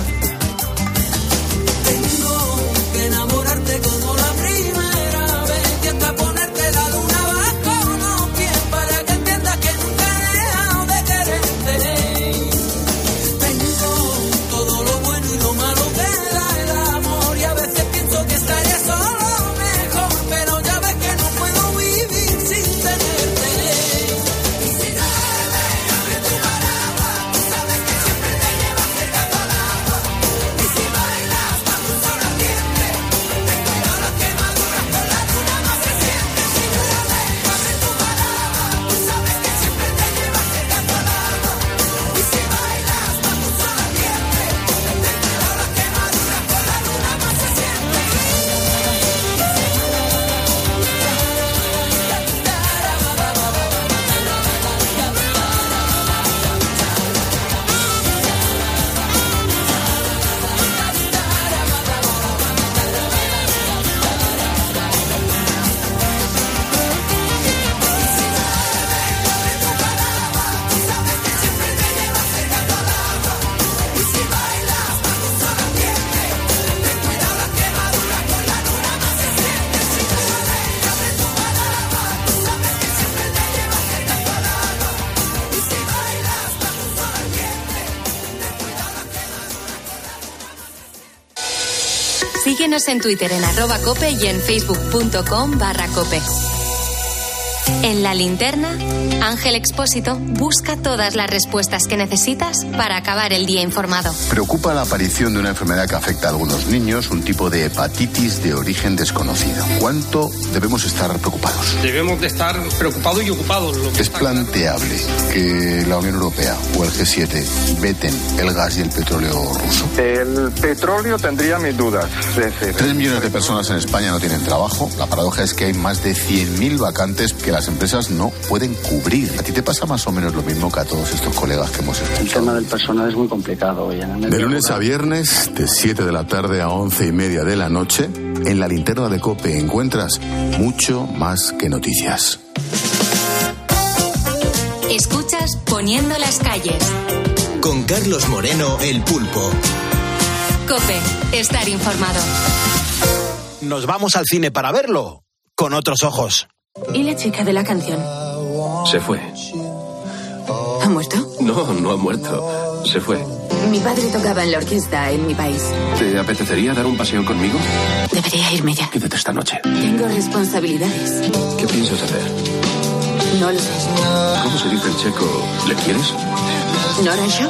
[SPEAKER 18] Tengo que enamorarte como la primera vez y hasta ponerte la luna bajo los pies para que entiendas que nunca he dejado de quererte. Tengo todo lo bueno y lo malo que da el amor y a veces pienso que estaría solo mejor, pero ya ves que no puedo vivir sin tenerte. Y si llueve, abre tu paraguas, tú sabes que siempre te llevas pegado al agua.
[SPEAKER 3] Síguenos en Twitter en arroba cope y en facebook.com barra cope. En La Linterna, Ángel Expósito busca todas las respuestas que necesitas para acabar el día informado.
[SPEAKER 19] Preocupa la aparición de una enfermedad que afecta a algunos niños, un tipo de hepatitis de origen desconocido. ¿Cuánto debemos estar preocupados?
[SPEAKER 20] Debemos de estar preocupados y ocupados. Lo que
[SPEAKER 19] es planteable que la Unión Europea o el G siete veten el gas y el petróleo ruso.
[SPEAKER 21] El petróleo tendría mis dudas.
[SPEAKER 19] Tres millones de personas en España no tienen trabajo. La paradoja es que hay más de cien mil vacantes que las empresas no pueden cubrir. ¿A ti te pasa más o menos lo mismo que a todos estos colegas que hemos escuchado?
[SPEAKER 22] El tema del personal es muy complicado. Hoy en el
[SPEAKER 19] de lunes a viernes, de siete de la tarde a once y media de la noche, en La Linterna de COPE encuentras mucho más que noticias.
[SPEAKER 3] Escuchas Poniendo las calles.
[SPEAKER 2] Con Carlos Moreno, El Pulpo.
[SPEAKER 3] COPE, estar informado.
[SPEAKER 10] Nos vamos al cine para verlo con otros ojos.
[SPEAKER 23] ¿Y la chica de la canción?
[SPEAKER 15] Se fue.
[SPEAKER 23] ¿Ha muerto?
[SPEAKER 15] No, no ha muerto. Se fue.
[SPEAKER 23] Mi padre tocaba en la orquesta en mi país.
[SPEAKER 15] ¿Te apetecería dar un paseo conmigo?
[SPEAKER 23] Debería irme ya.
[SPEAKER 15] Quédate esta noche.
[SPEAKER 23] Tengo responsabilidades.
[SPEAKER 15] ¿Qué piensas hacer?
[SPEAKER 23] No lo sé.
[SPEAKER 15] ¿Cómo se dice en checo? ¿Le quieres?
[SPEAKER 23] ¿Nora Shaw?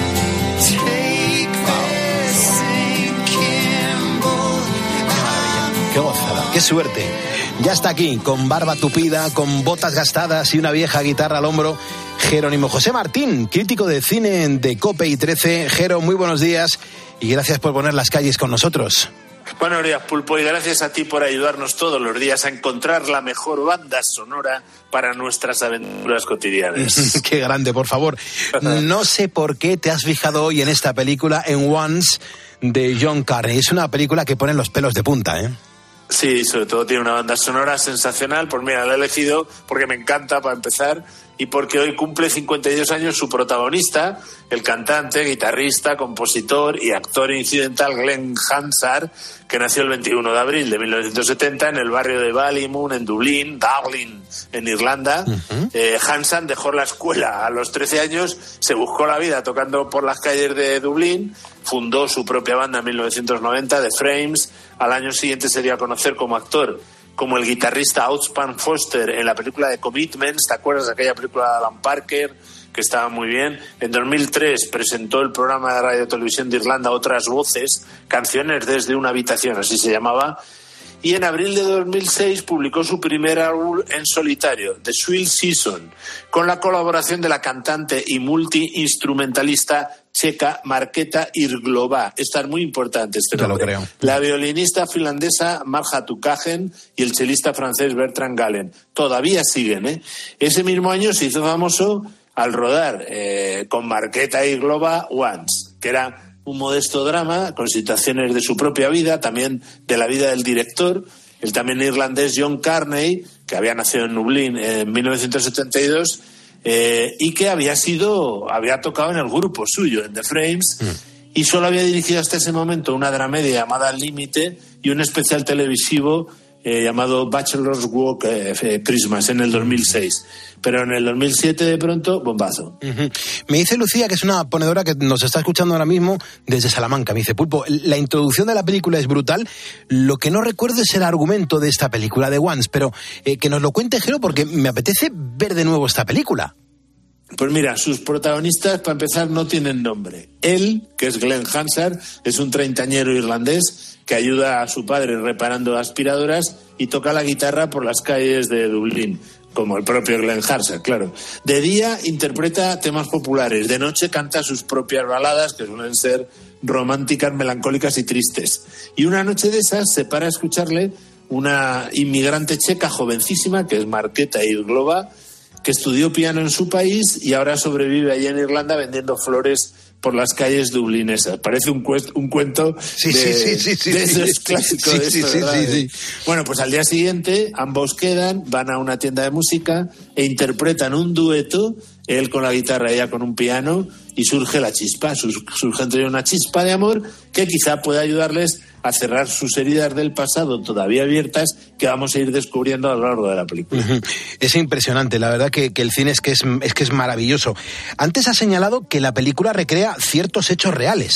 [SPEAKER 10] Qué gozada, qué suerte. Ya está aquí, con barba tupida, con botas gastadas y una vieja guitarra al hombro, Jerónimo José Martín, crítico de cine de COPE y trece. Jero, muy buenos días y gracias por poner las calles con nosotros.
[SPEAKER 24] Buenos días, Pulpo, y gracias a ti por ayudarnos todos los días a encontrar la mejor banda sonora para nuestras aventuras cotidianas.
[SPEAKER 10] Qué grande, por favor. No sé por qué te has fijado hoy en esta película, en Once, de John Carney. Es una película que pone los pelos de punta, ¿eh?
[SPEAKER 24] Sí, sobre todo tiene una banda sonora sensacional. Pues mira, la he elegido porque me encanta, para empezar, y porque hoy cumple cincuenta y dos años su protagonista, el cantante, guitarrista, compositor y actor incidental Glenn Hansard, que nació el veintiuno de abril de mil novecientos setenta en el barrio de Ballymun, en Dublín, Dublin, en Irlanda. Uh-huh. eh, Hansard dejó la escuela a los trece años, se buscó la vida tocando por las calles de Dublín, fundó su propia banda en mil novecientos noventa, The Frames. Al año siguiente se dio a conocer como actor, como el guitarrista Outspan Foster en la película de Commitments. ¿Te acuerdas de aquella película de Alan Parker? Que estaba muy bien. En dos mil tres presentó el programa de radio y televisión de Irlanda Otras Voces, canciones desde una habitación, así se llamaba. Y en abril de dos mil seis publicó su primer álbum en solitario, The Swill Season, con la colaboración de la cantante y multi-instrumentalista checa Markéta Irglova. Esta es muy importante, este nombre.
[SPEAKER 10] Ya lo creo.
[SPEAKER 24] La violinista finlandesa Marja Tukagen y el chelista francés Bertrand Gallen. Todavía siguen, ¿eh? Ese mismo año se hizo famoso al rodar eh, con Markéta Irglova Once, que era un modesto drama con situaciones de su propia vida, también de la vida del director, el también irlandés John Carney, que había nacido en Dublín en mil novecientos setenta y dos, eh, y que había sido, había tocado en el grupo suyo, en The Frames, mm. y solo había dirigido hasta ese momento una dramedia llamada Límite y un especial televisivo eh, llamado Bachelor's Walk eh, Christmas en el dos mil seis. Pero en el dos mil siete, de pronto, bombazo.
[SPEAKER 10] Uh-huh. Me dice Lucía, que es una ponedora que nos está escuchando ahora mismo desde Salamanca. Me dice, Pulpo, la introducción de la película es brutal. Lo que no recuerdo es el argumento de esta película, de Once, pero eh, que nos lo cuente, Jero, porque me apetece ver de nuevo esta película.
[SPEAKER 24] Pues mira, sus protagonistas, para empezar, no tienen nombre. Él, que es Glenn Hansard, es un treintañero irlandés que ayuda a su padre reparando aspiradoras y toca la guitarra por las calles de Dublín, como el propio Glenn Hansard, claro. De día interpreta temas populares, de noche canta sus propias baladas, que suelen ser románticas, melancólicas y tristes. Y una noche de esas se para a escucharle una inmigrante checa jovencísima, que es Markéta Irglova, que estudió piano en su país y ahora sobrevive allí en Irlanda vendiendo flores por las calles dublinesas. Parece un, cuest, un cuento
[SPEAKER 10] sí,
[SPEAKER 24] de,
[SPEAKER 10] sí, sí, sí,
[SPEAKER 24] de
[SPEAKER 10] sí,
[SPEAKER 24] esos
[SPEAKER 10] sí,
[SPEAKER 24] clásicos.
[SPEAKER 10] sí,
[SPEAKER 24] de
[SPEAKER 10] sí,
[SPEAKER 24] esto,
[SPEAKER 10] sí,
[SPEAKER 24] ¿verdad?
[SPEAKER 10] sí, sí.
[SPEAKER 24] Bueno, pues al día siguiente ambos quedan, van a una tienda de música e interpretan un dueto, él con la guitarra, ella con un piano, y surge la chispa, surge entre ellos una chispa de amor que quizá pueda ayudarles a cerrar sus heridas del pasado todavía abiertas, que vamos a ir descubriendo a lo largo de la película.
[SPEAKER 10] Uh-huh. Es impresionante, la verdad que, que el cine es que es, es que es maravilloso. Antes has señalado que la película recrea ciertos hechos reales.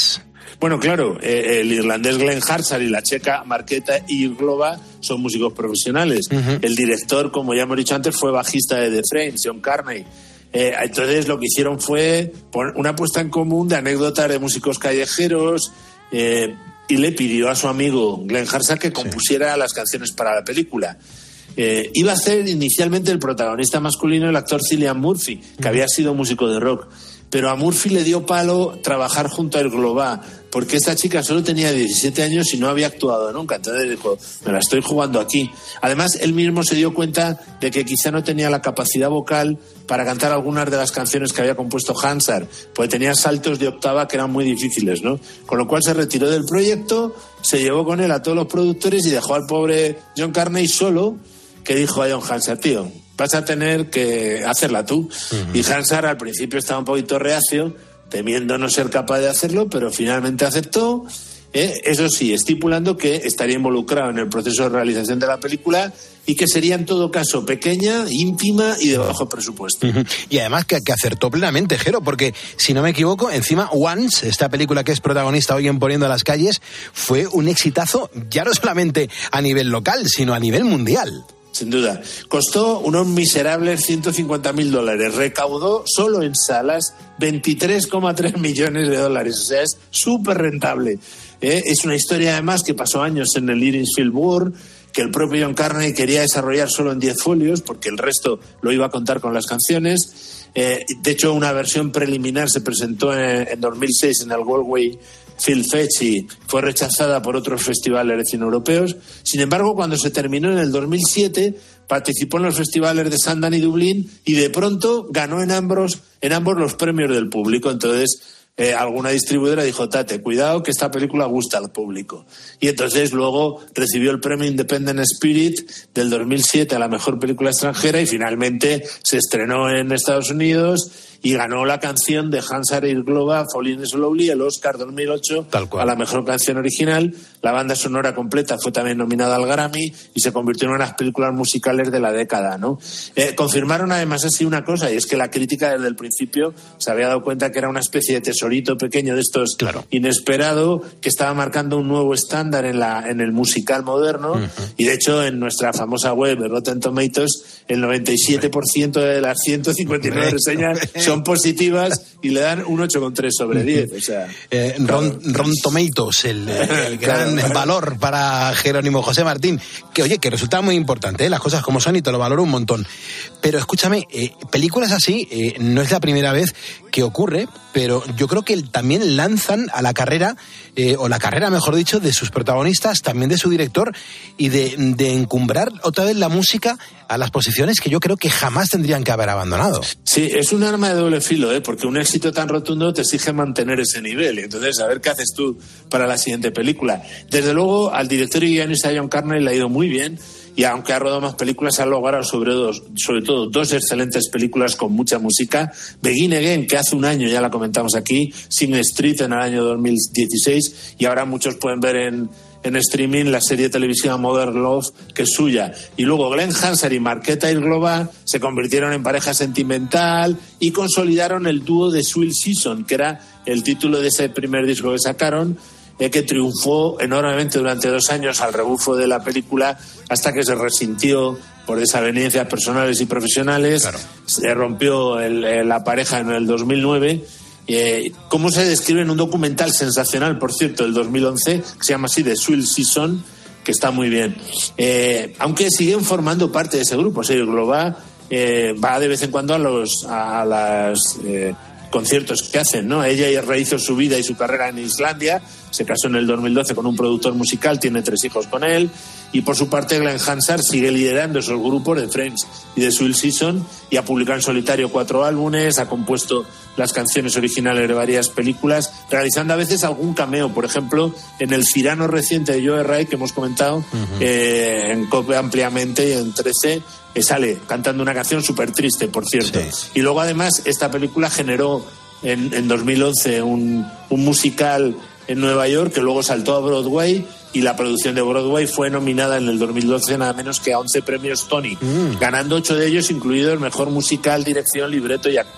[SPEAKER 24] Bueno, claro, eh, el irlandés Glenn Hansard y la checa Marketa Irglova son músicos profesionales. Uh-huh. El director, como ya hemos dicho antes, fue bajista de The Frames, John Carney. Eh, entonces lo que hicieron fue poner una puesta en común de anécdotas de músicos callejeros, eh, y le pidió a su amigo Glenn Hansard que compusiera sí. las canciones para la película. Eh, iba a ser inicialmente el protagonista masculino el actor Cillian Murphy, que uh-huh. había sido músico de rock. Pero a Murphy le dio palo trabajar junto a Irglova, porque esta chica solo tenía diecisiete años y no había actuado nunca. Entonces dijo, me la estoy jugando aquí. Además, él mismo se dio cuenta de que quizá no tenía la capacidad vocal para cantar algunas de las canciones que había compuesto Hansard, porque tenía saltos de octava que eran muy difíciles, ¿no? Con lo cual se retiró del proyecto, se llevó con él a todos los productores y dejó al pobre John Carney solo, que dijo a John Hansard, tío, vas a tener que hacerla tú. Uh-huh. Y Hansard al principio estaba un poquito reacio, temiendo no ser capaz de hacerlo, pero finalmente aceptó, eh, eso sí, estipulando que estaría involucrado en el proceso de realización de la película y que sería en todo caso pequeña, íntima y de bajo presupuesto.
[SPEAKER 10] Uh-huh. Y además que, que acertó plenamente, Jero, porque si no me equivoco, encima Once, esta película que es protagonista hoy en Poniendo a las Calles, fue un exitazo ya no solamente a nivel local, sino a nivel mundial.
[SPEAKER 24] Sin duda. Costó unos miserables ciento cincuenta mil dólares. Recaudó solo en salas veintitrés coma tres millones de dólares. O sea, es súper rentable. ¿Eh? Es una historia además que pasó años en el Earing Board, que el propio John Carney quería desarrollar solo en diez folios, porque el resto lo iba a contar con las canciones. Eh, de hecho, una versión preliminar se presentó en, en dos mil seis en el Galway Film Fest y fue rechazada por otros festivales de cine europeos. Sin embargo, cuando se terminó en el dos mil siete, participó en los festivales de Sundance y Dublín y de pronto ganó en ambos, en ambos los premios del público. Entonces, eh, alguna distribuidora dijo, tate, cuidado que esta película gusta al público. Y entonces luego recibió el premio Independent Spirit del dos mil siete a la mejor película extranjera y finalmente se estrenó en Estados Unidos y ganó la canción de Hansard e Irglova, Falling Slowly, el Oscar dos mil ocho a la mejor canción original. La banda sonora completa fue también nominada al Grammy y se convirtió en una de las películas musicales de la década, ¿no? Eh, confirmaron además así una cosa, y es que la crítica desde el principio se había dado cuenta que era una especie de tesorito pequeño de estos, claro, inesperado, que estaba marcando un nuevo estándar en, la, en el musical moderno. Uh-huh. Y de hecho en nuestra famosa web Rotten Tomatoes el noventa y siete por ciento de las ciento cincuenta y nueve reseñas son positivas y le dan un ocho coma tres sobre diez. O sea,
[SPEAKER 10] eh, Ron, Ron Tomatoes, el, el gran claro. valor para Jerónimo José Martín, que oye, que resulta muy importante, ¿eh? Las cosas como son y te lo valoro un montón. Pero escúchame, eh, películas así eh, no es la primera vez que ocurre, pero yo creo que también lanzan a la carrera, eh, o la carrera mejor dicho, de sus protagonistas, también de su director, y de, de encumbrar otra vez la música a las posiciones que yo creo que jamás tendrían que haber abandonado.
[SPEAKER 24] Sí, es un arma de doble filo, ¿eh? Porque un éxito tan rotundo te exige mantener ese nivel, y entonces a ver qué haces tú para la siguiente película. Desde luego al director y guionista John Carney le ha ido muy bien, y aunque ha rodado más películas, ha logrado sobre, dos, sobre todo dos excelentes películas con mucha música. Begin Again, que hace un año ya la comentamos aquí, Sing Street en el año dos mil dieciséis, y ahora muchos pueden ver en, en streaming la serie televisiva Modern Love, que es suya. Y luego Glenn Hansard y Marketa Irglova se convirtieron en pareja sentimental y consolidaron el dúo de Sweet Season, que era el título de ese primer disco que sacaron, que triunfó enormemente durante dos años al rebufo de la película, hasta que se resintió por desavenencias personales y profesionales. Claro. Se rompió el, la pareja en el dos mil nueve. Eh, ¿Cómo se describe en un documental sensacional, por cierto, del dos mil once, que se llama así, The Sweet Season, que está muy bien? Eh, aunque siguen formando parte de ese grupo. O sea, Irglova eh, va de vez en cuando a los a las eh, conciertos que hacen, ¿no? Ella rehizo su vida y su carrera en Islandia, se casó en el dos mil doce con un productor musical, tiene tres hijos con él, y por su parte Glenn Hansard sigue liderando esos grupos de Friends y de Sweet Season, y ha publicado en solitario cuatro álbumes, ha compuesto las canciones originales de varias películas, realizando a veces algún cameo, por ejemplo, en el Cyrano reciente de Joe Wright, que hemos comentado uh-huh. eh, en COPE ampliamente, y en trece, que sale cantando una canción súper triste, por cierto. Sí. Y luego además esta película generó en, en dos mil once un, un musical en Nueva York que luego saltó a Broadway, y la producción de Broadway fue nominada en el dos mil doce nada menos que a once premios Tony, mm. ganando ocho de ellos, incluido el mejor musical, dirección, libreto y actor.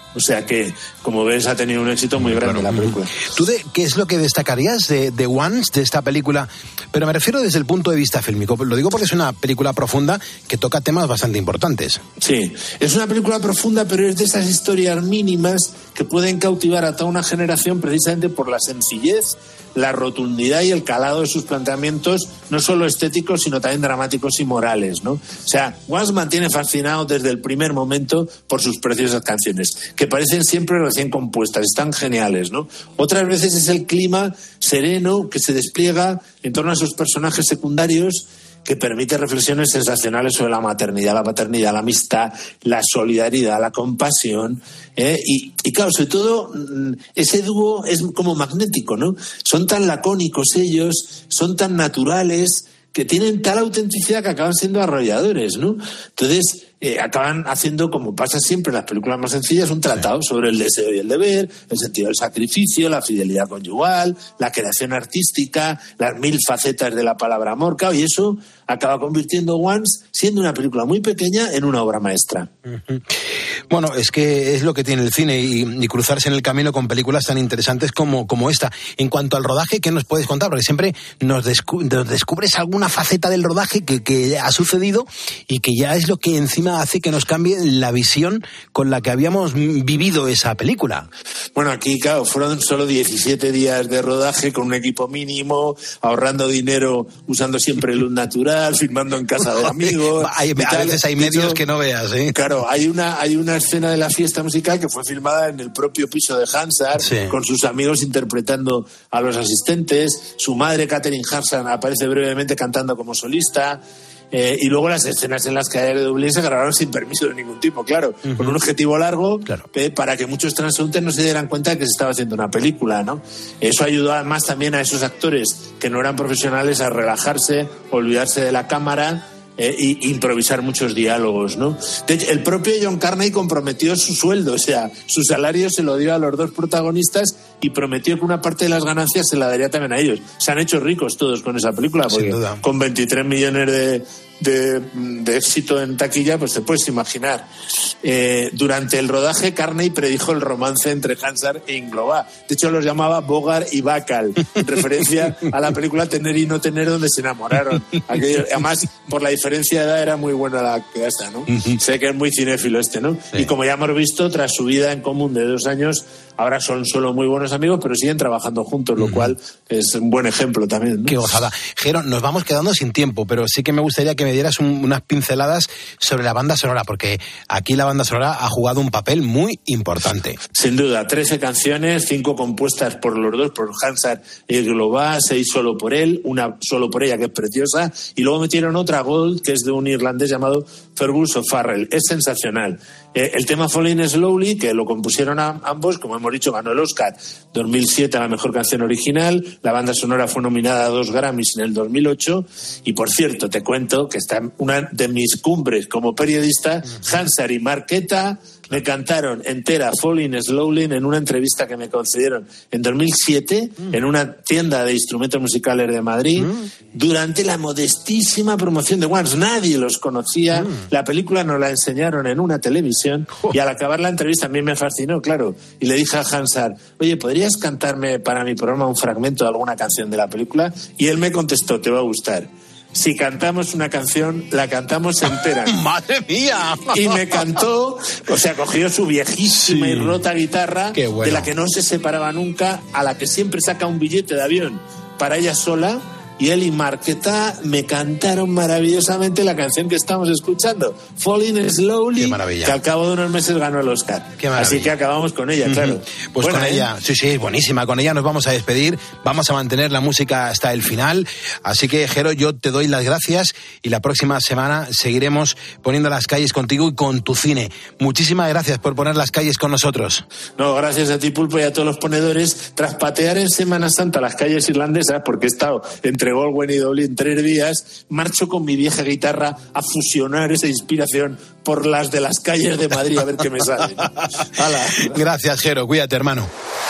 [SPEAKER 24] O sea que, como ves, ha tenido un éxito muy grande la película.
[SPEAKER 10] ¿Tú de qué es lo que destacarías de, de Once, de esta película? Pero me refiero desde el punto de vista fílmico. Lo digo porque es una película profunda que toca temas bastante importantes.
[SPEAKER 24] Sí, es una película profunda, pero es de esas historias mínimas que pueden cautivar a toda una generación precisamente por la sencillez, la rotundidad y el calado de sus planteamientos, no solo estéticos, sino también dramáticos y morales, ¿no? O sea, Once mantiene fascinado desde el primer momento por sus preciosas canciones, que parecen siempre recién compuestas, están geniales, ¿no? Otras veces es el clima sereno que se despliega en torno a sus personajes secundarios, que permite reflexiones sensacionales sobre la maternidad, la paternidad, la amistad, la solidaridad, la compasión, ¿eh? y, y claro, sobre todo ese dúo es como magnético, ¿no? Son tan lacónicos ellos, son tan naturales, que tienen tal autenticidad que acaban siendo arrolladores, ¿no? Entonces, eh, acaban haciendo, como pasa siempre en las películas más sencillas, un tratado sobre el deseo y el deber, el sentido del sacrificio, la fidelidad conyugal, la creación artística, las mil facetas de la palabra amor, claro, y eso acaba convirtiendo Once, siendo una película muy pequeña, en una obra maestra.
[SPEAKER 10] Uh-huh. Bueno, es que es lo que tiene el cine y, y cruzarse en el camino con películas tan interesantes como, como esta. En cuanto al rodaje, ¿qué nos puedes contar? Porque siempre nos, descu- nos descubres alguna faceta del rodaje que, que ha sucedido y que ya es lo que encima hace que nos cambie la visión con la que habíamos vivido esa película.
[SPEAKER 24] Bueno, aquí, claro, fueron solo diecisiete días de rodaje con un equipo mínimo, ahorrando dinero, usando siempre luz natural, filmando en casa de amigos.
[SPEAKER 10] hay, a veces hay medios hecho, que no veas, ¿eh?
[SPEAKER 24] Claro, hay una, hay una escena de la fiesta musical que fue filmada en el propio piso de Hansard, sí, con sus amigos interpretando a los asistentes. Su madre, Katherine Hansard, aparece brevemente cantando como solista. Eh, y luego las escenas en las calles de Dublín se grabaron sin permiso de ningún tipo, claro, uh-huh, con un objetivo largo, claro, eh, para que muchos transeúntes no se dieran cuenta de que se estaba haciendo una película, ¿no? Eso ayudó además también a esos actores que no eran profesionales a relajarse, olvidarse de la cámara, Eh, y improvisar muchos diálogos, ¿no? De hecho, el propio John Carney comprometió su sueldo, o sea, su salario se lo dio a los dos protagonistas y prometió que una parte de las ganancias se la daría también a ellos. Se han hecho ricos todos con esa película, porque con veintitrés millones de, de, de éxito en taquilla, pues te puedes imaginar. Eh, durante el rodaje, Carney predijo el romance entre Hansard e Ingloba. De hecho, los llamaba Bogart y Bacall, en referencia a la película Tener y no tener, donde se enamoraron. Aquello, además, por la diferencia de edad era muy buena la que esta, ¿no? Uh-huh. Sé que es muy cinéfilo este, ¿no? Sí. Y como ya hemos visto, tras su vida en común de dos años, ahora son solo muy buenos amigos, pero siguen trabajando juntos, uh-huh, lo cual es un buen ejemplo también, ¿no?
[SPEAKER 10] Qué gozada. Jero, nos vamos quedando sin tiempo, pero sí que me gustaría que me dieras un, unas pinceladas sobre la banda sonora, porque aquí la banda sonora ha jugado un papel muy importante.
[SPEAKER 24] Sin duda, trece canciones, cinco compuestas por los dos, por Hansard y Ingloba, seis solo por él, una solo por ella, que es preciosa, y luego metieron otra Gold, que es de un irlandés llamado Fergus O'Farrell. Es sensacional. Eh, el tema Falling Slowly, que lo compusieron a, ambos, como hemos dicho, ganó el Oscar dos mil siete a la mejor canción original. La banda sonora fue nominada a dos Grammys en el dos mil ocho. Y por cierto, te cuento que está en una de mis cumbres como periodista. Hansard y Marqueta me cantaron entera Falling Slowly en una entrevista que me concedieron en dos mil siete mm. en una tienda de instrumentos musicales de Madrid, mm. durante la modestísima promoción de Once. Nadie los conocía, mm. la película nos la enseñaron en una televisión, oh. y al acabar la entrevista a mí me fascinó, claro, y le dije a Hansard, oye, ¿podrías cantarme para mi programa un fragmento de alguna canción de la película? Y él me contestó, te va a gustar. Si cantamos una canción, la cantamos entera.
[SPEAKER 10] ¡Madre mía!
[SPEAKER 24] Y me cantó, o sea, cogió su viejísima, sí, y rota guitarra, bueno, de la que no se separaba nunca, a la que siempre saca un billete de avión para ella sola, y él y Marqueta me cantaron maravillosamente la canción que estamos escuchando, Falling Slowly,
[SPEAKER 10] Qué maravilla.
[SPEAKER 24] Que al cabo de unos meses ganó el Oscar.
[SPEAKER 10] Qué maravilla.
[SPEAKER 24] Así que acabamos con ella, claro.
[SPEAKER 10] Uh-huh. Pues
[SPEAKER 24] Buena,
[SPEAKER 10] con
[SPEAKER 24] ¿eh?
[SPEAKER 10] ella, sí, sí, es buenísima. Con ella nos vamos a despedir, vamos a mantener la música hasta el final. Así que, Jero, yo te doy las gracias y la próxima semana seguiremos poniendo las calles contigo y con tu cine. Muchísimas gracias por poner las calles con nosotros.
[SPEAKER 24] No, gracias a ti, Pulpo, y a todos los ponedores. Tras patear en Semana Santa las calles irlandesas, porque he estado entre Galway y Dublín tres días, marcho con mi vieja guitarra a fusionar esa inspiración por las de las calles de Madrid, a ver qué me sale. ¡Hala!
[SPEAKER 10] Gracias, Jero, cuídate, hermano.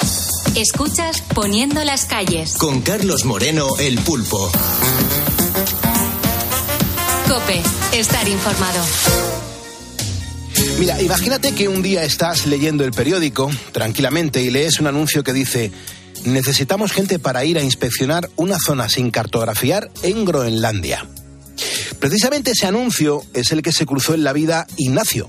[SPEAKER 3] Escuchas Poniendo las calles
[SPEAKER 2] con Carlos Moreno, el Pulpo.
[SPEAKER 3] COPE, estar informado.
[SPEAKER 10] Mira, imagínate que un día estás leyendo el periódico tranquilamente y lees un anuncio que dice: necesitamos gente para ir a inspeccionar una zona sin cartografiar en Groenlandia. Precisamente ese anuncio es el que se cruzó en la vida Ignacio.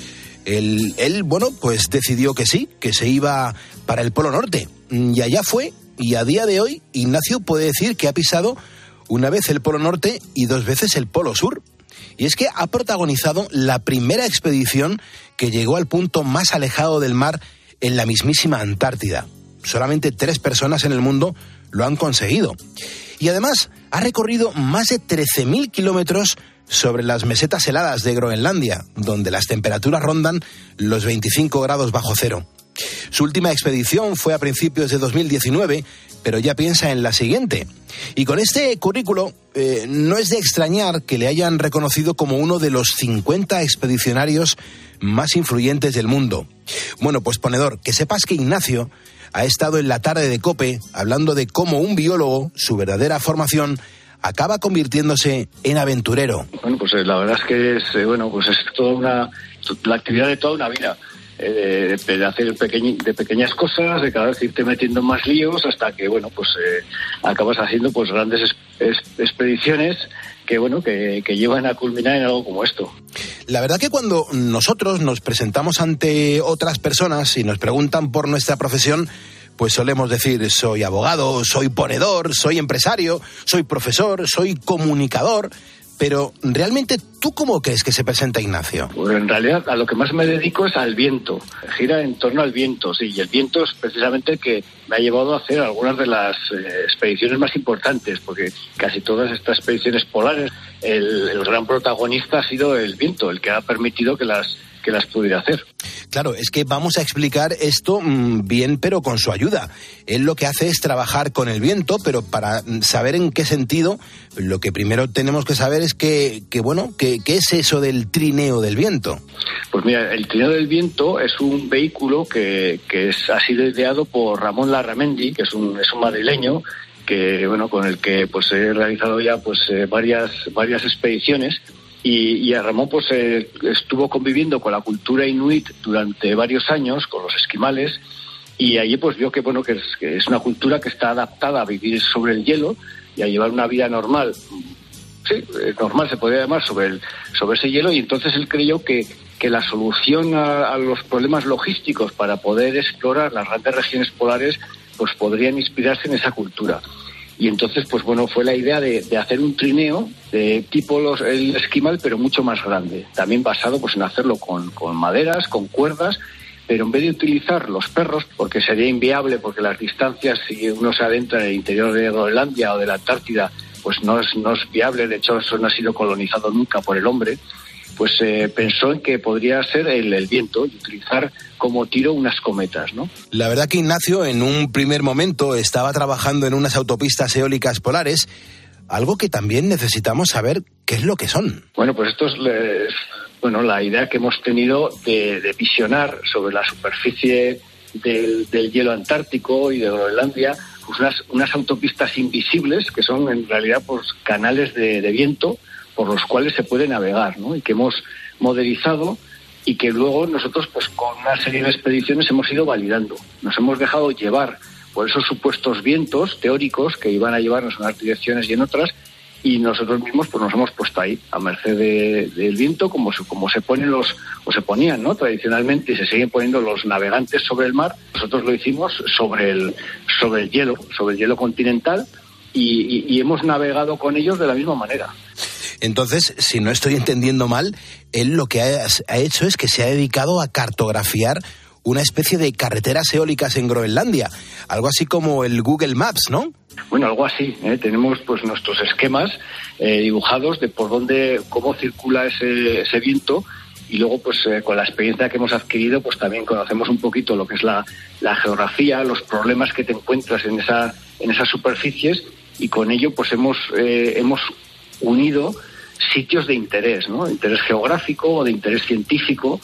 [SPEAKER 10] Él, él, bueno, pues decidió que sí, que se iba para el Polo Norte. Y allá fue, y a día de hoy Ignacio puede decir que ha pisado una vez el Polo Norte y dos veces el Polo Sur. Y es que ha protagonizado la primera expedición que llegó al punto más alejado del mar en la mismísima Antártida. Solamente tres personas en el mundo lo han conseguido. Y además ha recorrido más de trece mil kilómetros sobre las mesetas heladas de Groenlandia, donde las temperaturas rondan los veinticinco grados bajo cero. Su última expedición fue a principios de dos mil diecinueve, pero ya piensa en la siguiente. Y con este currículo eh, no es de extrañar que le hayan reconocido como uno de los cincuenta expedicionarios más influyentes del mundo. Bueno, pues ponedor, que sepas que Ignacio ha estado en la tarde de COPE hablando de cómo un biólogo, su verdadera formación, acaba convirtiéndose en aventurero.
[SPEAKER 22] Bueno, pues la verdad es que es, eh, bueno, pues es toda una, la actividad de toda una vida. Eh, de, de hacer pequeñi, de pequeñas cosas, de cada vez irte metiendo en más líos hasta que, bueno, pues eh, acabas haciendo pues grandes es, es, expediciones que, bueno, que, que llevan a culminar en algo como esto.
[SPEAKER 10] La verdad que cuando nosotros nos presentamos ante otras personas y nos preguntan por nuestra profesión, pues solemos decir: soy abogado, soy ponedor, soy empresario, soy profesor, soy comunicador. Pero, ¿realmente tú cómo crees que se presenta Ignacio?
[SPEAKER 22] Pues en realidad a lo que más me dedico es al viento. Gira en torno al viento, sí. Y el viento es precisamente el que me ha llevado a hacer algunas de las eh, expediciones más importantes, porque casi todas estas expediciones polares, el, el gran protagonista ha sido el viento, el que ha permitido que las que las pudiera hacer.
[SPEAKER 10] Claro, es que vamos a explicar esto mmm, bien, pero con su ayuda. Él lo que hace es trabajar con el viento, pero para saber en qué sentido, lo que primero tenemos que saber es que, que bueno, que, ¿qué es eso del trineo del viento?
[SPEAKER 22] Pues mira, el trineo del viento es un vehículo que, que es, ha sido ideado por Ramón Larramendi, que es un, es un madrileño, que bueno, con el que pues he realizado ya pues eh, varias, varias expediciones. Y, y a Ramón pues eh, estuvo conviviendo con la cultura inuit durante varios años, con los esquimales, y allí pues vio que bueno que es, que es una cultura que está adaptada a vivir sobre el hielo y a llevar una vida normal, sí, normal se podría llamar, sobre el, sobre ese hielo, y entonces él creyó que, que la solución a, a los problemas logísticos para poder explorar las grandes regiones polares pues podrían inspirarse en esa cultura. Y entonces, pues bueno, fue la idea de, de hacer un trineo de tipo los, el esquimal, pero mucho más grande. También basado pues en hacerlo con, con maderas, con cuerdas, pero en vez de utilizar los perros, porque sería inviable, porque las distancias, si uno se adentra en el interior de Groenlandia o de la Antártida, pues no es, no es viable. De hecho, eso no ha sido colonizado nunca por el hombre. Pues eh, pensó en que podría ser el, el viento y utilizar como tiro unas cometas, ¿no?
[SPEAKER 10] La verdad que Ignacio en un primer momento estaba trabajando en unas autopistas eólicas polares, algo que también necesitamos saber qué es lo que son.
[SPEAKER 22] Bueno, pues esto es, es bueno, la idea que hemos tenido de, de visionar sobre la superficie del, del hielo antártico y de Groenlandia, pues unas, unas autopistas invisibles que son en realidad pues canales de, de viento por los cuales se puede navegar, ¿no? Y que hemos modelizado y que luego nosotros, pues con una serie de expediciones hemos ido validando. Nos hemos dejado llevar por esos supuestos vientos teóricos que iban a llevarnos en unas direcciones y en otras, y nosotros mismos pues nos hemos puesto ahí, a merced de, del viento, como se, como se ponen los, o se ponían, ¿no? Tradicionalmente, y se siguen poniendo los navegantes sobre el mar. Nosotros lo hicimos sobre el, sobre el hielo, sobre el hielo continental, y, y, y hemos navegado con ellos de la misma manera.
[SPEAKER 10] Entonces, si no estoy entendiendo mal, él lo que ha, ha hecho es que se ha dedicado a cartografiar una especie de carreteras eólicas en Groenlandia, algo así como el Google Maps, ¿no?
[SPEAKER 22] Bueno, algo así, ¿eh? Tenemos pues nuestros esquemas eh, dibujados de por dónde, cómo circula ese, ese viento, y luego pues eh, con la experiencia que hemos adquirido pues también conocemos un poquito lo que es la, la geografía, los problemas que te encuentras en esa, en esas superficies, y con ello pues hemos, eh, hemos unido sitios de interés, ¿no? De interés geográfico o de interés científico.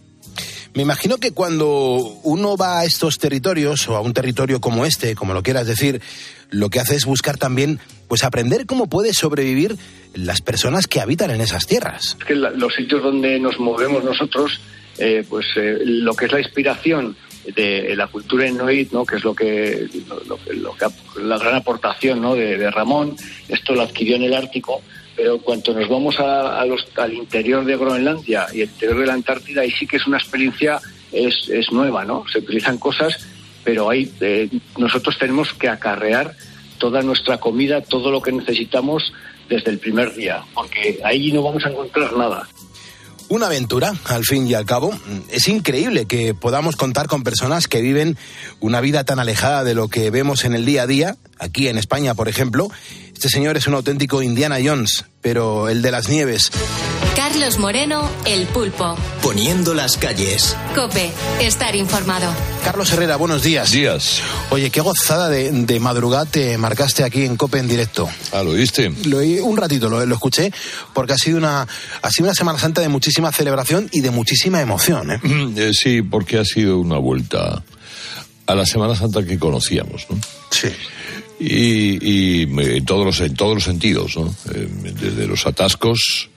[SPEAKER 10] Me imagino que cuando uno va a estos territorios, o a un territorio como este, como lo quieras decir, lo que hace es buscar también, pues aprender cómo puede sobrevivir las personas que habitan en esas tierras.
[SPEAKER 22] Es que la, los sitios donde nos movemos nosotros, eh, pues eh, lo que es la inspiración de la cultura inuit, ¿no? Que es lo que, lo, lo, lo que la gran aportación, ¿no? de, de Ramón. Esto lo adquirió en el Ártico, pero cuando nos vamos a, a los, al interior de Groenlandia y el interior de la Antártida, ahí sí que es una experiencia es, es nueva, ¿no? Se utilizan cosas, pero ahí eh, nosotros tenemos que acarrear toda nuestra comida, todo lo que necesitamos desde el primer día, porque ahí no vamos a encontrar nada.
[SPEAKER 10] Una aventura, al fin y al cabo. Es increíble que podamos contar con personas que viven una vida tan alejada de lo que vemos en el día a día. Aquí en España, por ejemplo, este señor es un auténtico Indiana Jones, pero el de las nieves.
[SPEAKER 3] Carlos Moreno, El Pulpo.
[SPEAKER 2] Poniendo las calles.
[SPEAKER 3] COPE, estar informado.
[SPEAKER 10] Carlos Herrera, buenos días.
[SPEAKER 4] Días.
[SPEAKER 10] Oye, qué gozada de, de madrugada te marcaste aquí en COPE en directo.
[SPEAKER 4] Ah, ¿lo oíste?
[SPEAKER 10] Lo oí un ratito, lo, lo escuché, porque ha sido una ha sido una Semana Santa de muchísima celebración y de muchísima emoción, ¿eh?
[SPEAKER 4] eh sí, porque ha sido una vuelta a la Semana Santa que conocíamos, ¿no?
[SPEAKER 10] Sí.
[SPEAKER 4] Y, y en, todos los, en todos los sentidos, ¿no? Eh, desde los atascos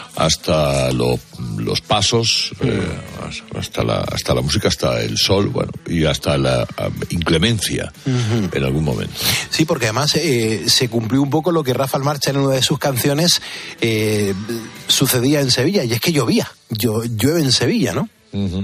[SPEAKER 4] hasta lo, los pasos, mm. eh, hasta, la, hasta la música, hasta el sol, bueno, y hasta la um, inclemencia uh-huh. en algún momento.
[SPEAKER 10] Sí, porque además eh, se cumplió un poco lo que Rafa Almarcha en una de sus canciones eh, sucedía en Sevilla, y es que llovía, Llo, llueve en Sevilla, ¿no?
[SPEAKER 4] Uh-huh.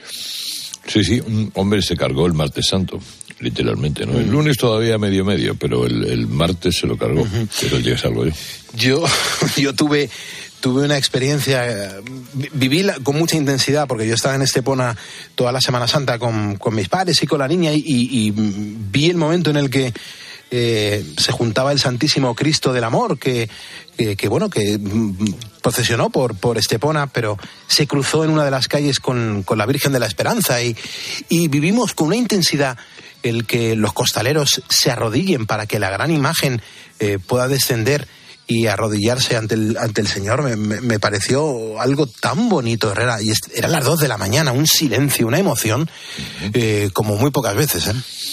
[SPEAKER 4] Sí, sí, un hombre se cargó el martes santo. Literalmente, ¿no? El lunes todavía medio medio, pero el, el martes se lo cargó. Uh-huh. Pero el día que salgo yo.
[SPEAKER 10] Yo, yo tuve, tuve una experiencia, viví la, con mucha intensidad, porque yo estaba en Estepona toda la Semana Santa con, con mis padres y con la niña, y, y, y vi el momento en el que eh, se juntaba el Santísimo Cristo del Amor, que, que, que bueno, que procesionó por, por Estepona, pero se cruzó en una de las calles con, con la Virgen de la Esperanza, y, y vivimos con una intensidad el que los costaleros se arrodillen para que la gran imagen eh, pueda descender y arrodillarse ante el, ante el Señor. Me, me, me pareció algo tan bonito, Herrera. Y eran las dos de la mañana, un silencio, una emoción, eh, como muy pocas veces, ¿eh?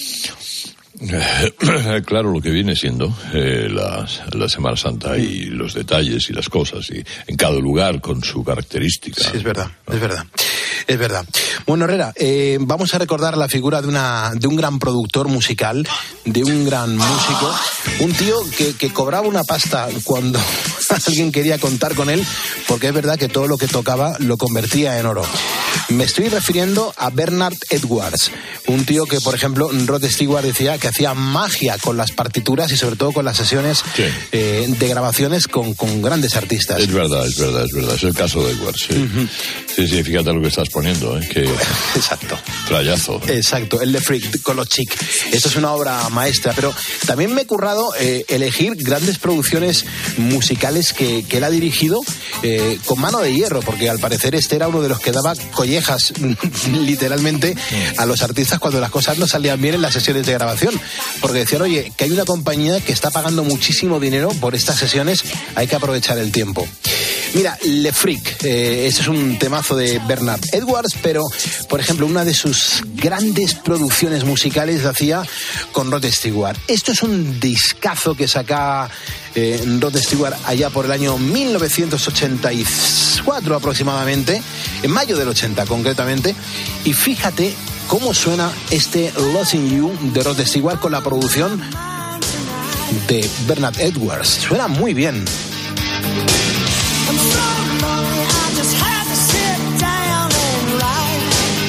[SPEAKER 4] Claro, lo que viene siendo eh, la, la Semana Santa y los detalles y las cosas, y en cada lugar con su característica.
[SPEAKER 10] Sí, es verdad, ¿no? es verdad. Es verdad. Bueno, Herrera, eh, vamos a recordar la figura de una de un gran productor musical, de un gran músico, un tío que, que cobraba una pasta cuando alguien quería contar con él, porque es verdad que todo lo que tocaba lo convertía en oro. Me estoy refiriendo a Bernard Edwards, un tío que, por ejemplo, Rod Stewart decía que hacía magia con las partituras y sobre todo con las sesiones sí. eh, de grabaciones con, con grandes artistas.
[SPEAKER 4] Es verdad, es verdad, es verdad. Es el caso de Edwards, sí. Uh-huh. Sí, sí, fíjate lo que estás poniendo, ¿eh? Que
[SPEAKER 10] exacto.
[SPEAKER 4] Trayazo.
[SPEAKER 10] Exacto, el de Freak con los Chic. Esto es una obra maestra, pero también me he currado eh, elegir grandes producciones musicales que, que él ha dirigido eh, con mano de hierro, porque al parecer este era uno de los que daba collejas literalmente a los artistas cuando las cosas no salían bien en las sesiones de grabación, porque decían, oye, que hay una compañía que está pagando muchísimo dinero por estas sesiones, hay que aprovechar el tiempo. Mira, Le Freak, eh, este es un temazo de Bernard Edwards, pero, por ejemplo, una de sus grandes producciones musicales la hacía con Rod Stewart. Esto es un discazo que saca eh, Rod Stewart allá por el año mil novecientos ochenta y cuatro aproximadamente, en mayo del ochenta concretamente, y fíjate cómo suena este Losing You de Rod Stewart con la producción de Bernard Edwards. Suena muy bien. I'm so lonely, I just had to sit down and write.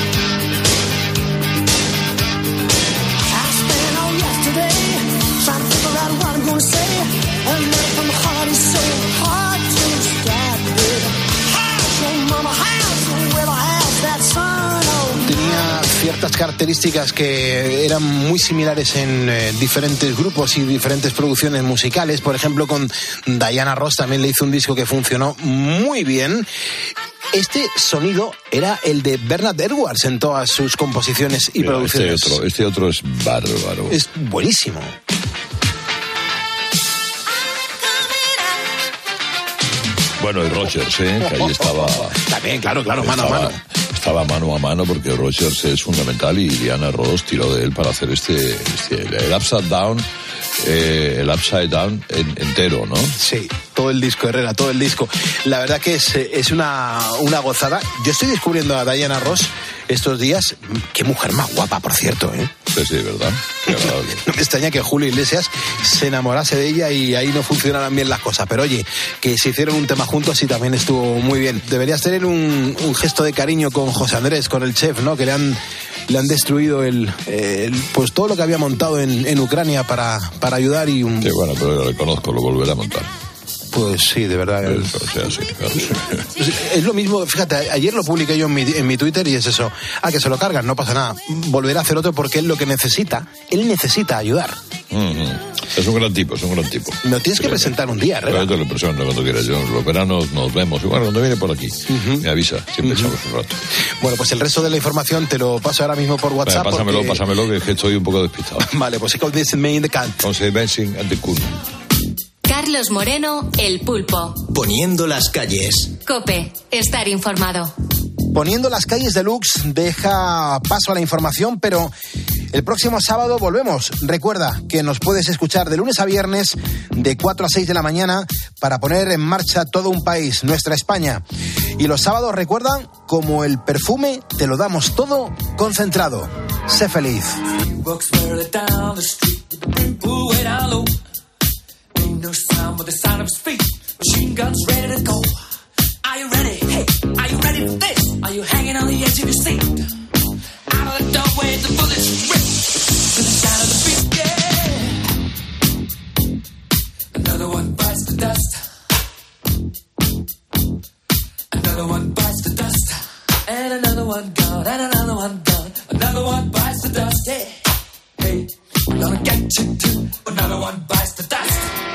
[SPEAKER 10] I spent all yesterday trying to figure out what I'm gonna say. And then from the heart is so hard to start with. How's your mama, how's the weather, how's that sun? Tenía ciertas características que eran muy similares en eh, diferentes grupos y diferentes producciones musicales. Por ejemplo, con Diana Ross también le hizo un disco que funcionó muy bien. Este sonido era el de Bernard Edwards en todas sus composiciones y Mira, producciones.
[SPEAKER 4] Este otro, este otro es bárbaro.
[SPEAKER 10] Es buenísimo.
[SPEAKER 4] Bueno, y Rogers, ¿eh? Que ahí estaba...
[SPEAKER 10] También, claro, claro, mano
[SPEAKER 4] estaba,
[SPEAKER 10] a mano.
[SPEAKER 4] Estaba mano a mano porque Rogers es fundamental y Diana Ross tiró de él para hacer este... este el Upside Down eh, el Upside Down en, entero, ¿no?
[SPEAKER 10] Sí, todo el disco, Herrera, todo el disco. La verdad que es, es una, una gozada. Yo estoy descubriendo a Diana Ross estos días. Qué mujer más guapa, por cierto, ¿eh?
[SPEAKER 4] Sí, sí, ¿verdad?
[SPEAKER 10] No me extraña que Julio Iglesias se enamorase de ella y ahí no funcionaran bien las cosas. Pero oye, que se hicieron un tema juntos y también estuvo muy bien. Deberías tener un, un gesto de cariño con José Andrés, con el chef, ¿no? Que le han, le han destruido el, el pues todo lo que había montado en, en Ucrania para, para ayudar y un...
[SPEAKER 4] Sí, bueno, pero lo reconozco, lo volveré a montar.
[SPEAKER 10] Pues sí, de verdad.
[SPEAKER 4] Es, o sea, sí, claro.
[SPEAKER 10] Es lo mismo, fíjate, ayer lo publiqué yo en mi, en mi Twitter y es eso. Ah, que se lo cargan, no pasa nada. Volverá a hacer otro porque él lo que necesita, él necesita ayudar.
[SPEAKER 4] Mm-hmm. Es un gran tipo, es un gran tipo.
[SPEAKER 10] No tienes que sí, presentar un día, ¿verdad?
[SPEAKER 4] Yo te lo presento cuando quieras. Yo, los veranos nos vemos. Y bueno, cuando viene por aquí, uh-huh. me avisa. Siempre uh-huh. echamos un rato.
[SPEAKER 10] Bueno, pues el resto de la información te lo paso ahora mismo por WhatsApp.
[SPEAKER 4] Vale, pásamelo,
[SPEAKER 10] porque...
[SPEAKER 4] pásamelo, que estoy un poco despistado.
[SPEAKER 10] Vale, pues con this me in the cat.
[SPEAKER 4] Con Dancing and the Cool.
[SPEAKER 3] Carlos Moreno, El Pulpo.
[SPEAKER 2] Poniendo las calles.
[SPEAKER 3] COPE, estar informado.
[SPEAKER 10] Poniendo las calles deluxe deja paso a la información, pero el próximo sábado volvemos. Recuerda que nos puedes escuchar de lunes a viernes de cuatro a seis de la mañana para poner en marcha todo un país, nuestra España. Y los sábados, recuerdan, como el perfume, te lo damos todo concentrado. Sé feliz.
[SPEAKER 18] No sound but the sound of his feet. Machine guns ready to go. Are you ready? Hey, are you ready for this? Are you hanging on the edge of your seat? Out of the doorway, the bullets rip to the sound of the beat. Yeah. Another one bites the dust. Another one bites the dust. And another one gone. And another one gone. Another one bites the dust. Yeah. Hey, we're gonna get you too. Another one bites the dust.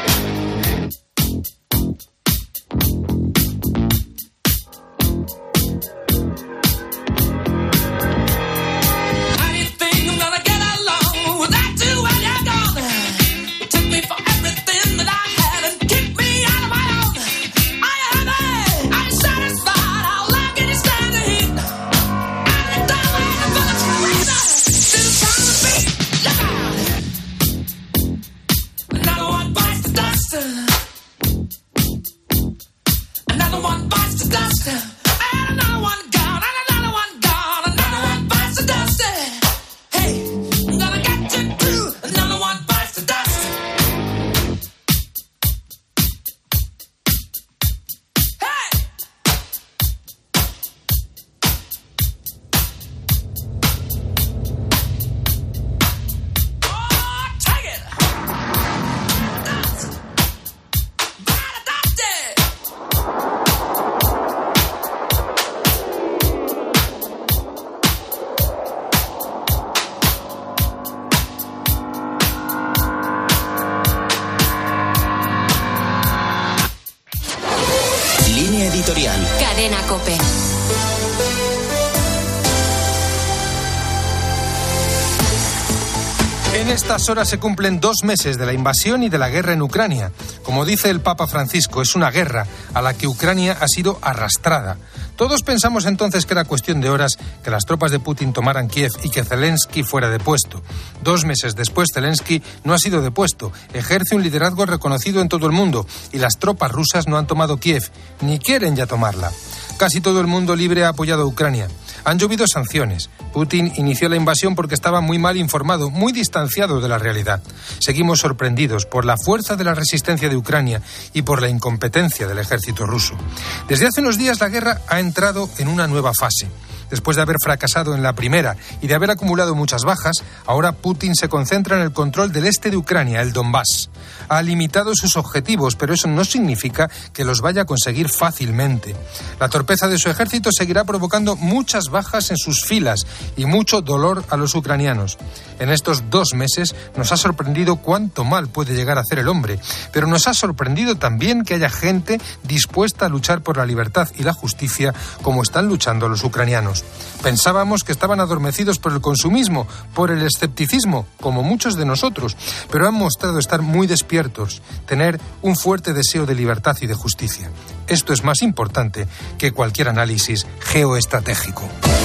[SPEAKER 3] Cadena COPE.
[SPEAKER 5] En estas horas se cumplen dos meses de la invasión y de la guerra en Ucrania. Como dice el Papa Francisco, es una guerra a la que Ucrania ha sido arrastrada. Todos pensamos entonces que era cuestión de horas que las tropas de Putin tomaran Kiev y que Zelensky fuera depuesto. Dos meses después, Zelensky no ha sido depuesto. Ejerce un liderazgo reconocido en todo el mundo y las tropas rusas no han tomado Kiev, ni quieren ya tomarla. Casi todo el mundo libre ha apoyado a Ucrania. Han llovido sanciones. Putin inició la invasión porque estaba muy mal informado, muy distanciado de la realidad. Seguimos sorprendidos por la fuerza de la resistencia de Ucrania y por la incompetencia del ejército ruso. Desde hace unos días la guerra ha entrado en una nueva fase. Después de haber fracasado en la primera y de haber acumulado muchas bajas, ahora Putin se concentra en el control del este de Ucrania, el Donbass. Ha limitado sus objetivos, pero eso no significa que los vaya a conseguir fácilmente. La torpeza de su ejército seguirá provocando muchas bajas en sus filas y mucho dolor a los ucranianos. En estos dos meses nos ha sorprendido cuánto mal puede llegar a hacer el hombre, pero nos ha sorprendido también que haya gente dispuesta a luchar por la libertad y la justicia como están luchando los ucranianos. Pensábamos que estaban adormecidos por el consumismo, por el escepticismo, como muchos de nosotros, pero han mostrado estar muy despiertos, tener un fuerte deseo de libertad y de justicia. Esto es más importante que cualquier análisis geoestratégico.